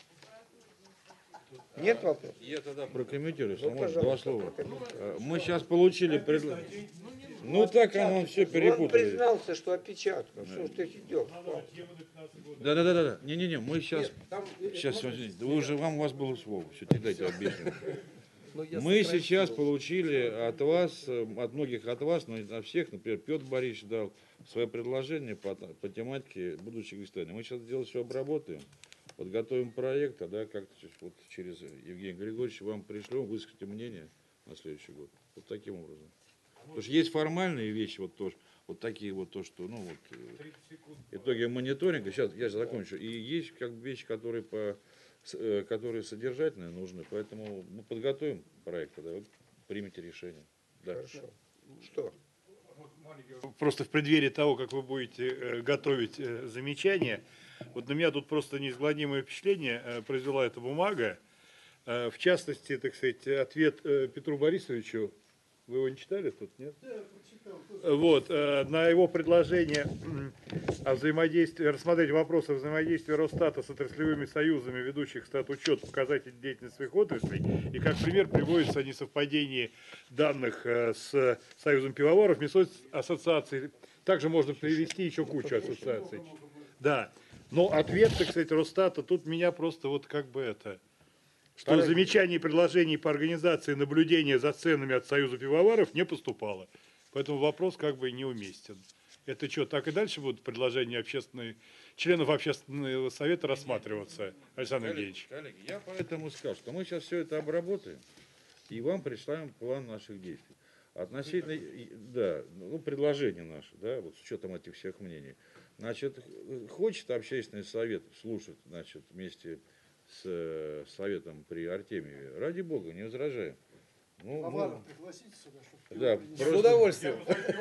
Нет вопросов? Я тогда прокомментирую, если Ну, можно, два пожалуйста, слова. Мы сейчас получили предложение. Ну так оно все Он перепутали. признался, что опечатка. Что ж ты сидел? Да. Не-не-не, мы сейчас... Сейчас, у вас было слово. Все, дайте объясню. Мы сейчас получили от вас, от многих от вас, но от всех, например, Петр Борисович дал свое предложение по тематике будущих испытаний. Мы сейчас дело все обработаем, подготовим проект, тогда как-то вот через Евгения Григорьевича вам пришлем, выскажите мнение на следующий год. Вот таким образом. Потому что есть формальные вещи, вот такие вот то, что, ну вот, итоги мониторинга, сейчас я закончу, и есть как бы вещи, которые содержательные нужны, поэтому мы подготовим проект, тогда вы примете решение. Да. Хорошо. Что? Просто в преддверии того, как вы будете готовить замечания, вот на меня тут просто неизгладимое впечатление произвела эта бумага. В частности, так сказать, ответ Петру Борисовичу. Вы его не читали тут, нет? Да, прочитал. Вот, на его предложение о взаимодействии, рассмотреть вопрос о взаимодействии Росстата с отраслевыми союзами, ведущих статучет показателей деятельности своих отраслей, и как пример приводится несовпадение данных с Союзом пивоваров, Мясной ассоциацией. Также можно привести еще кучу ассоциаций. Да, но ответ, так сказать, Росстата, тут меня просто вот как бы это... Что замечаний и предложений по организации наблюдения за ценами от Союза пивоваров не поступало. Поэтому вопрос как бы неуместен. Это что, так и дальше будут предложения членов общественного совета рассматриваться, Александр Евгеньевич? Коллеги, я поэтому скажу, что мы сейчас все это обработаем и вам представим план наших действий. Относительно, да, ну, предложения наши, да, вот с учетом этих всех мнений. Значит, хочет общественный совет слушать, значит, вместе с советом при Артемьеве, ради бога, не возражаем. Ну, пригласите сюда, чтобы... Да, с удовольствием.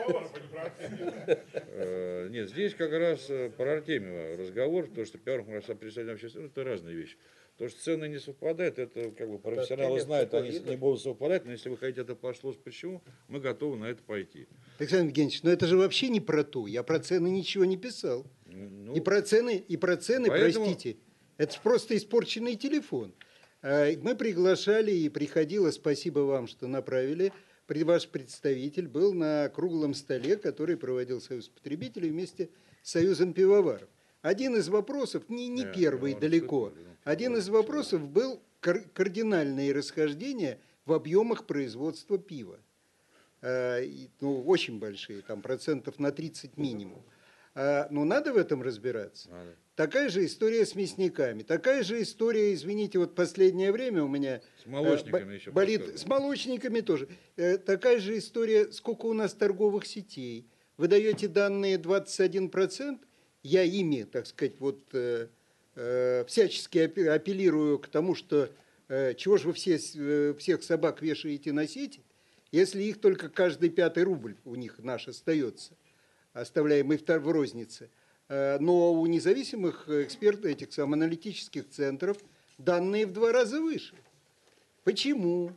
Нет, здесь как раз про Артемьева разговор, потому что первым представителем общественного, это разные вещи. То, что цены не совпадают, это как бы профессионалы знают, они не будут совпадать, но если вы хотите это пошло, почему, мы готовы на это пойти. Александр Евгеньевич, но это же вообще не про то. Я про цены ничего не писал. Ну, и про цены, поэтому... простите, это же просто испорченный телефон. Мы приглашали, и приходило, спасибо вам, что направили, ваш представитель был на круглом столе, который проводил Союз потребителей вместе с Союзом пивоваров. Один из вопросов, не первый далеко, один из вопросов был кардинальные расхождения в объемах производства пива. ну, очень большие, там процентов на 30 минимум. Но надо в этом разбираться. Надо. Такая же история с мясниками. Такая же история, извините, вот последнее время у меня С молочниками еще болит. подсказывай. С молочниками тоже. Такая же история, сколько у нас торговых сетей. Вы даете данные 21%, я ими, так сказать, вот всячески апеллирую к тому, что чего же вы всех собак вешаете на сети, если их только каждый 5-й рубль у них наш остается, оставляемый в рознице. Но у независимых экспертов, этих аналитических центров, данные в 2 раза выше. Почему?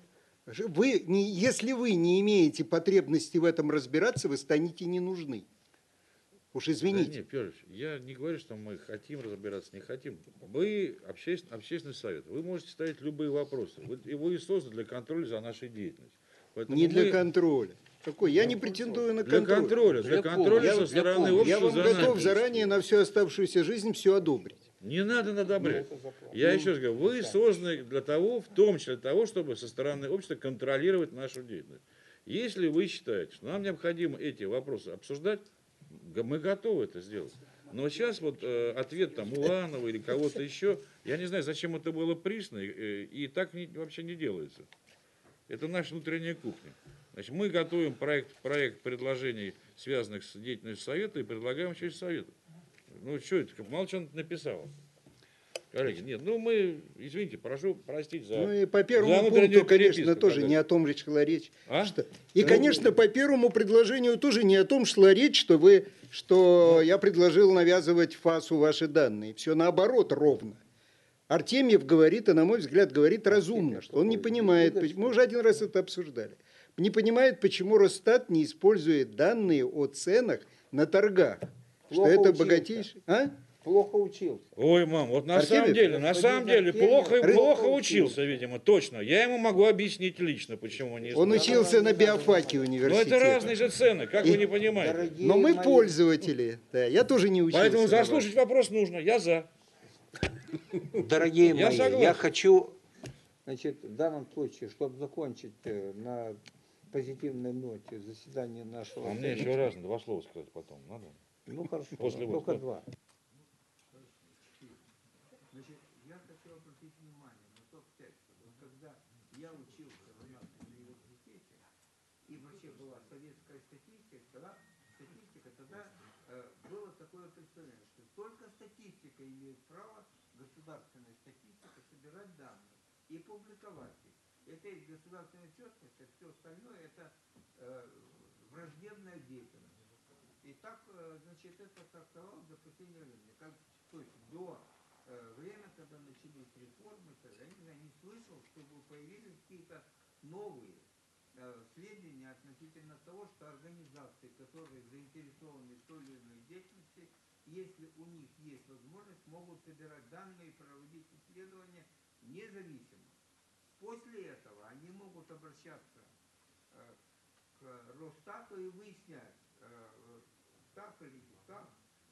Если вы не имеете потребности в этом разбираться, вы станете не нужны. Уж извините. Да нет, Петрович, я не говорю, что мы хотим разбираться, не хотим. Вы общественный совет, вы можете ставить любые вопросы. Вы созданы для контроля за нашей деятельностью. Поэтому не для контроля. Какой? Я не претендую на контроль. Для контроля со стороны общества. Я вам за готов нами. заранее на всю оставшуюся жизнь все одобрить. Не надо одобрять. Я еще раз говорю, вы созданы для того, в том числе для того, чтобы со стороны общества контролировать нашу деятельность. Если вы считаете, что нам необходимо эти вопросы обсуждать, мы готовы это сделать. Но сейчас вот ответ там Уланова или кого-то еще, я не знаю, зачем это было прислано, и так вообще не делается. Это наша внутренняя кухня. Значит, мы готовим проект предложений, связанных с деятельностью Совета, и предлагаем через Совет. Ну, что это, мало что он написал. Коллеги, нет, ну мы, извините, прошу простить за... Ну и по первому пункту, конечно, тоже не о том шла речь. И, конечно, по первому предложению тоже не о том шла речь, что я предложил навязывать ФАСу ваши данные. Все наоборот ровно. Артемьев говорит, и, на мой взгляд, говорит разумно, что он не понимает, мы уже один раз это обсуждали, не понимает, почему Росстат не использует данные о ценах на торгах. Что это богатейший... Плохо учился. Ой, мам, вот на Артемьев? самом деле, плохо учился, видимо, точно. Я ему могу объяснить лично, почему не Он учился на биофаке Но университета. это разные же цены, как вы не понимаете. Но мы пользователи, да, я тоже не учился. Поэтому заслушать вопрос нужно, я за. Дорогие мои, согласен. я хочу, значит, в данном случае, чтобы закончить на позитивной ноте заседание нашего... А мне еще раз 2 слова сказать потом, надо? Ну хорошо, После только вас. 2. Значит, я хочу обратить внимание на тот текст, вот когда я учился в нашем университете, и вообще была советская статистика, тогда было такое представление, что только статистика имеет право, государственная статистика, собирать данные и публиковать их. Это и государственная отчетность, а все остальное это враждебная деятельность. И так, значит, это трактовалось за последнее время. То есть до время, когда начались реформы, я не слышал, чтобы появились какие-то новые сведения относительно того, что организации, которые заинтересованы в той или иной деятельности, если у них есть возможность, могут собирать данные и проводить исследования независимо. После этого они могут обращаться к Росстату и выяснять, так или не так,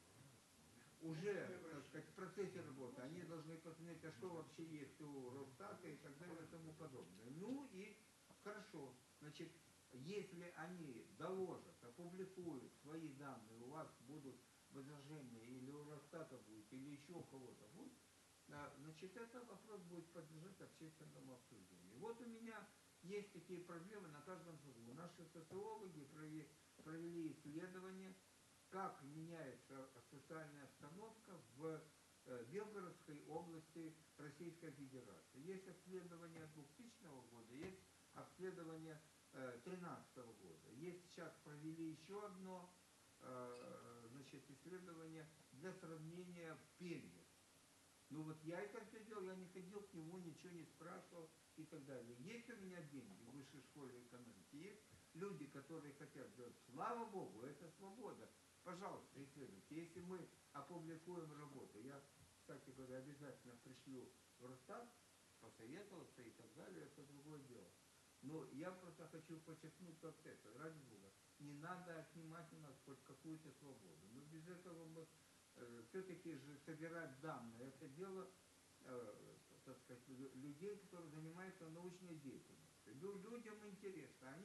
уже, так сказать, в процессе работы, они должны посмотреть, а что вообще есть у Росстата и так далее и тому подобное. Ну и хорошо, значит, если они доложат, опубликуют свои данные, у вас будут возражения, или у Росстата будет, или еще у кого-то будет, значит, этот вопрос будет подлежать общественному обсуждению. Вот у меня есть такие проблемы на каждом шагу. Наши социологи провели исследование, как меняется социальная обстановка в Белгородской области Российской Федерации. Есть обследование 2000 года, есть обследование 2013 года. Есть сейчас провели еще одно значит, исследование для сравнения в Перми. Ну вот я это все делал, я не ходил к нему, ничего не спрашивал и так далее. Есть у меня деньги в высшей школе экономики, есть люди, которые хотят делать. Слава Богу, это свобода. Пожалуйста, исследуйте. Если мы опубликуем работу, я, кстати говоря, обязательно пришлю в Росстат, посоветоваться и так далее, это другое дело. Но я просто хочу подчеркнуть вот это, ради Бога. Не надо отнимать у нас хоть какую-то свободу. Но без этого мы все-таки же собирать данные. Это дело, так сказать, людей, которые занимаются научной деятельностью. Людям интересно. Они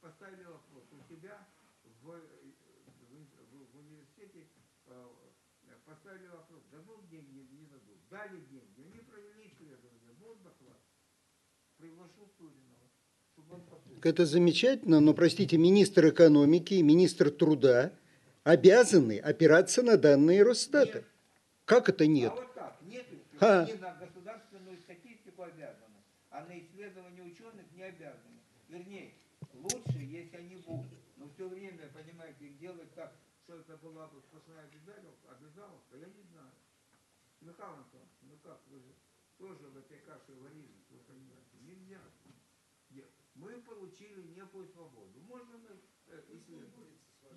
поставили вопрос. У тебя в университете поставили вопрос, дадут деньги, не дадут. Дали деньги, они провели исследование, будут доклад. Приглашу Суринова, чтобы он послушал. Это замечательно, но, простите, министр экономики и министр труда обязаны опираться на данные Росстата. Нет. Как это нет? А вот так, нет, А. не на государственную статистику обязаны, а на исследование ученых не обязаны. Вернее, лучше, если они будут. Но все время, понимаете, их делать так, что это была бы сплошная обязаловка, я не знаю. Михаил Антонович, ну как, вы же тоже в этой каше варились, вы понимаете, нельзя. Нет. Мы получили некую свободу. Можно исследовать.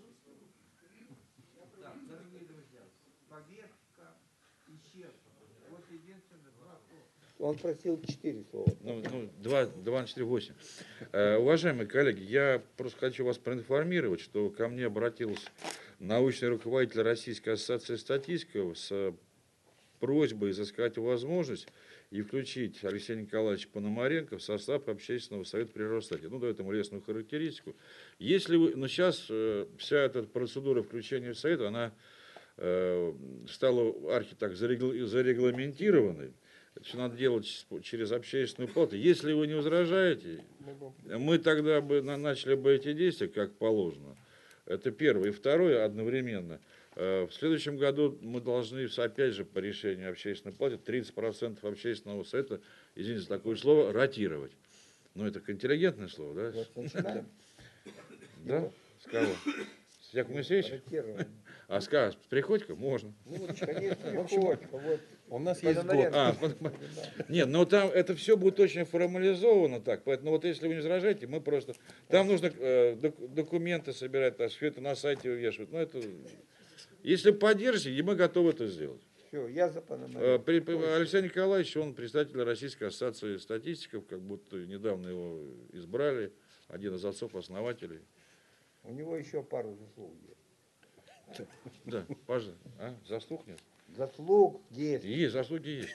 Да, дорогие друзья, повестка исчерпана. Вот единственное два слова. Он просил 4 слова. Ну, 2 на 4, 8. Уважаемые коллеги, я просто хочу вас проинформировать, что ко мне обратился научный руководитель Российской ассоциации статистиков с просьбой изыскать возможность и включить Алексея Николаевича Пономаренко в состав Общественного совета при Росстате. Ну, дает ему лестную характеристику. Если вы, но сейчас вся эта процедура включения в совет, она стала так зарегламентированной. Все надо делать через общественную палату. Если вы не возражаете, мы тогда бы начали бы эти действия как положено. Это первое. И второе, одновременно. В следующем году мы должны, опять же, по решению общественной палаты, 30% общественного совета, извините за такое слово, ротировать. Ну, это интеллигентное слово, да? Вот начинаем. Да? С кого? С Якова Моисеевича? А с Приходько? Можно. Ну, вот, конечно, Приходько. Вот. У нас есть год. Нет, но там это все будет очень формализовано так. Поэтому вот если вы не возражаете, мы просто... Там нужно документы собирать, все это на сайте вывешивать. Ну, это... Если поддержите, и мы готовы это сделать. Все, я за Пономаренко. Алексей Николаевич, он представитель Российской ассоциации статистиков, как будто недавно его избрали, один из отцов-основателей. У него еще пару заслуг есть. Да, пожалуйста. А? Заслуг нет? Заслуг есть. Есть, заслуги есть.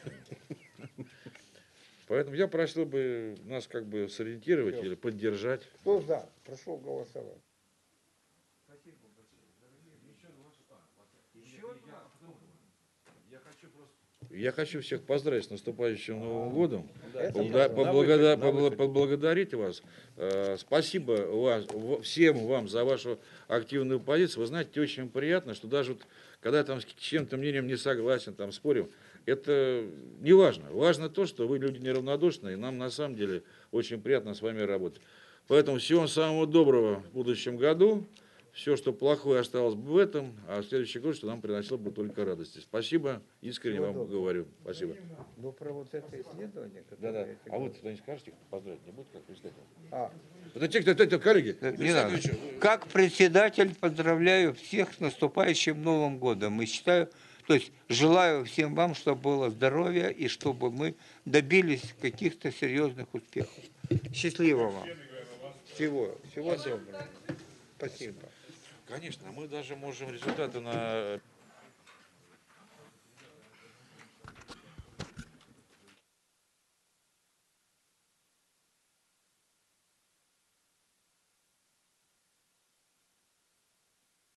Поэтому я просил бы нас как бы сориентировать или поддержать. Кто за? Прошу голосовать. Спасибо большое. Я хочу всех поздравить с наступающим Новым годом, Это поблагодарить вас. Спасибо всем вам за вашу активную позицию. Вы знаете, очень приятно, что даже вот, когда там с чем-то мнением не согласен, там спорим, это не важно. Важно то, что вы люди неравнодушные, и нам на самом деле очень приятно с вами работать. Поэтому всего самого доброго в будущем году. Все, что плохое, осталось бы в этом, а в следующий год, что нам приносило бы только радости. Спасибо, искренне вам говорю. Спасибо. Ну, про вот это исследование, Да-да. которое... А вы что-нибудь скажете, поздравить не будет, как председатель? А, Это те, кто коллеги. Не надо. Как председатель поздравляю всех с наступающим Новым годом. И считаю, то есть желаю всем вам, чтобы было здоровья и чтобы мы добились каких-то серьезных успехов. Счастливо вам. всего доброго. Спасибо. Конечно, мы даже можем результаты на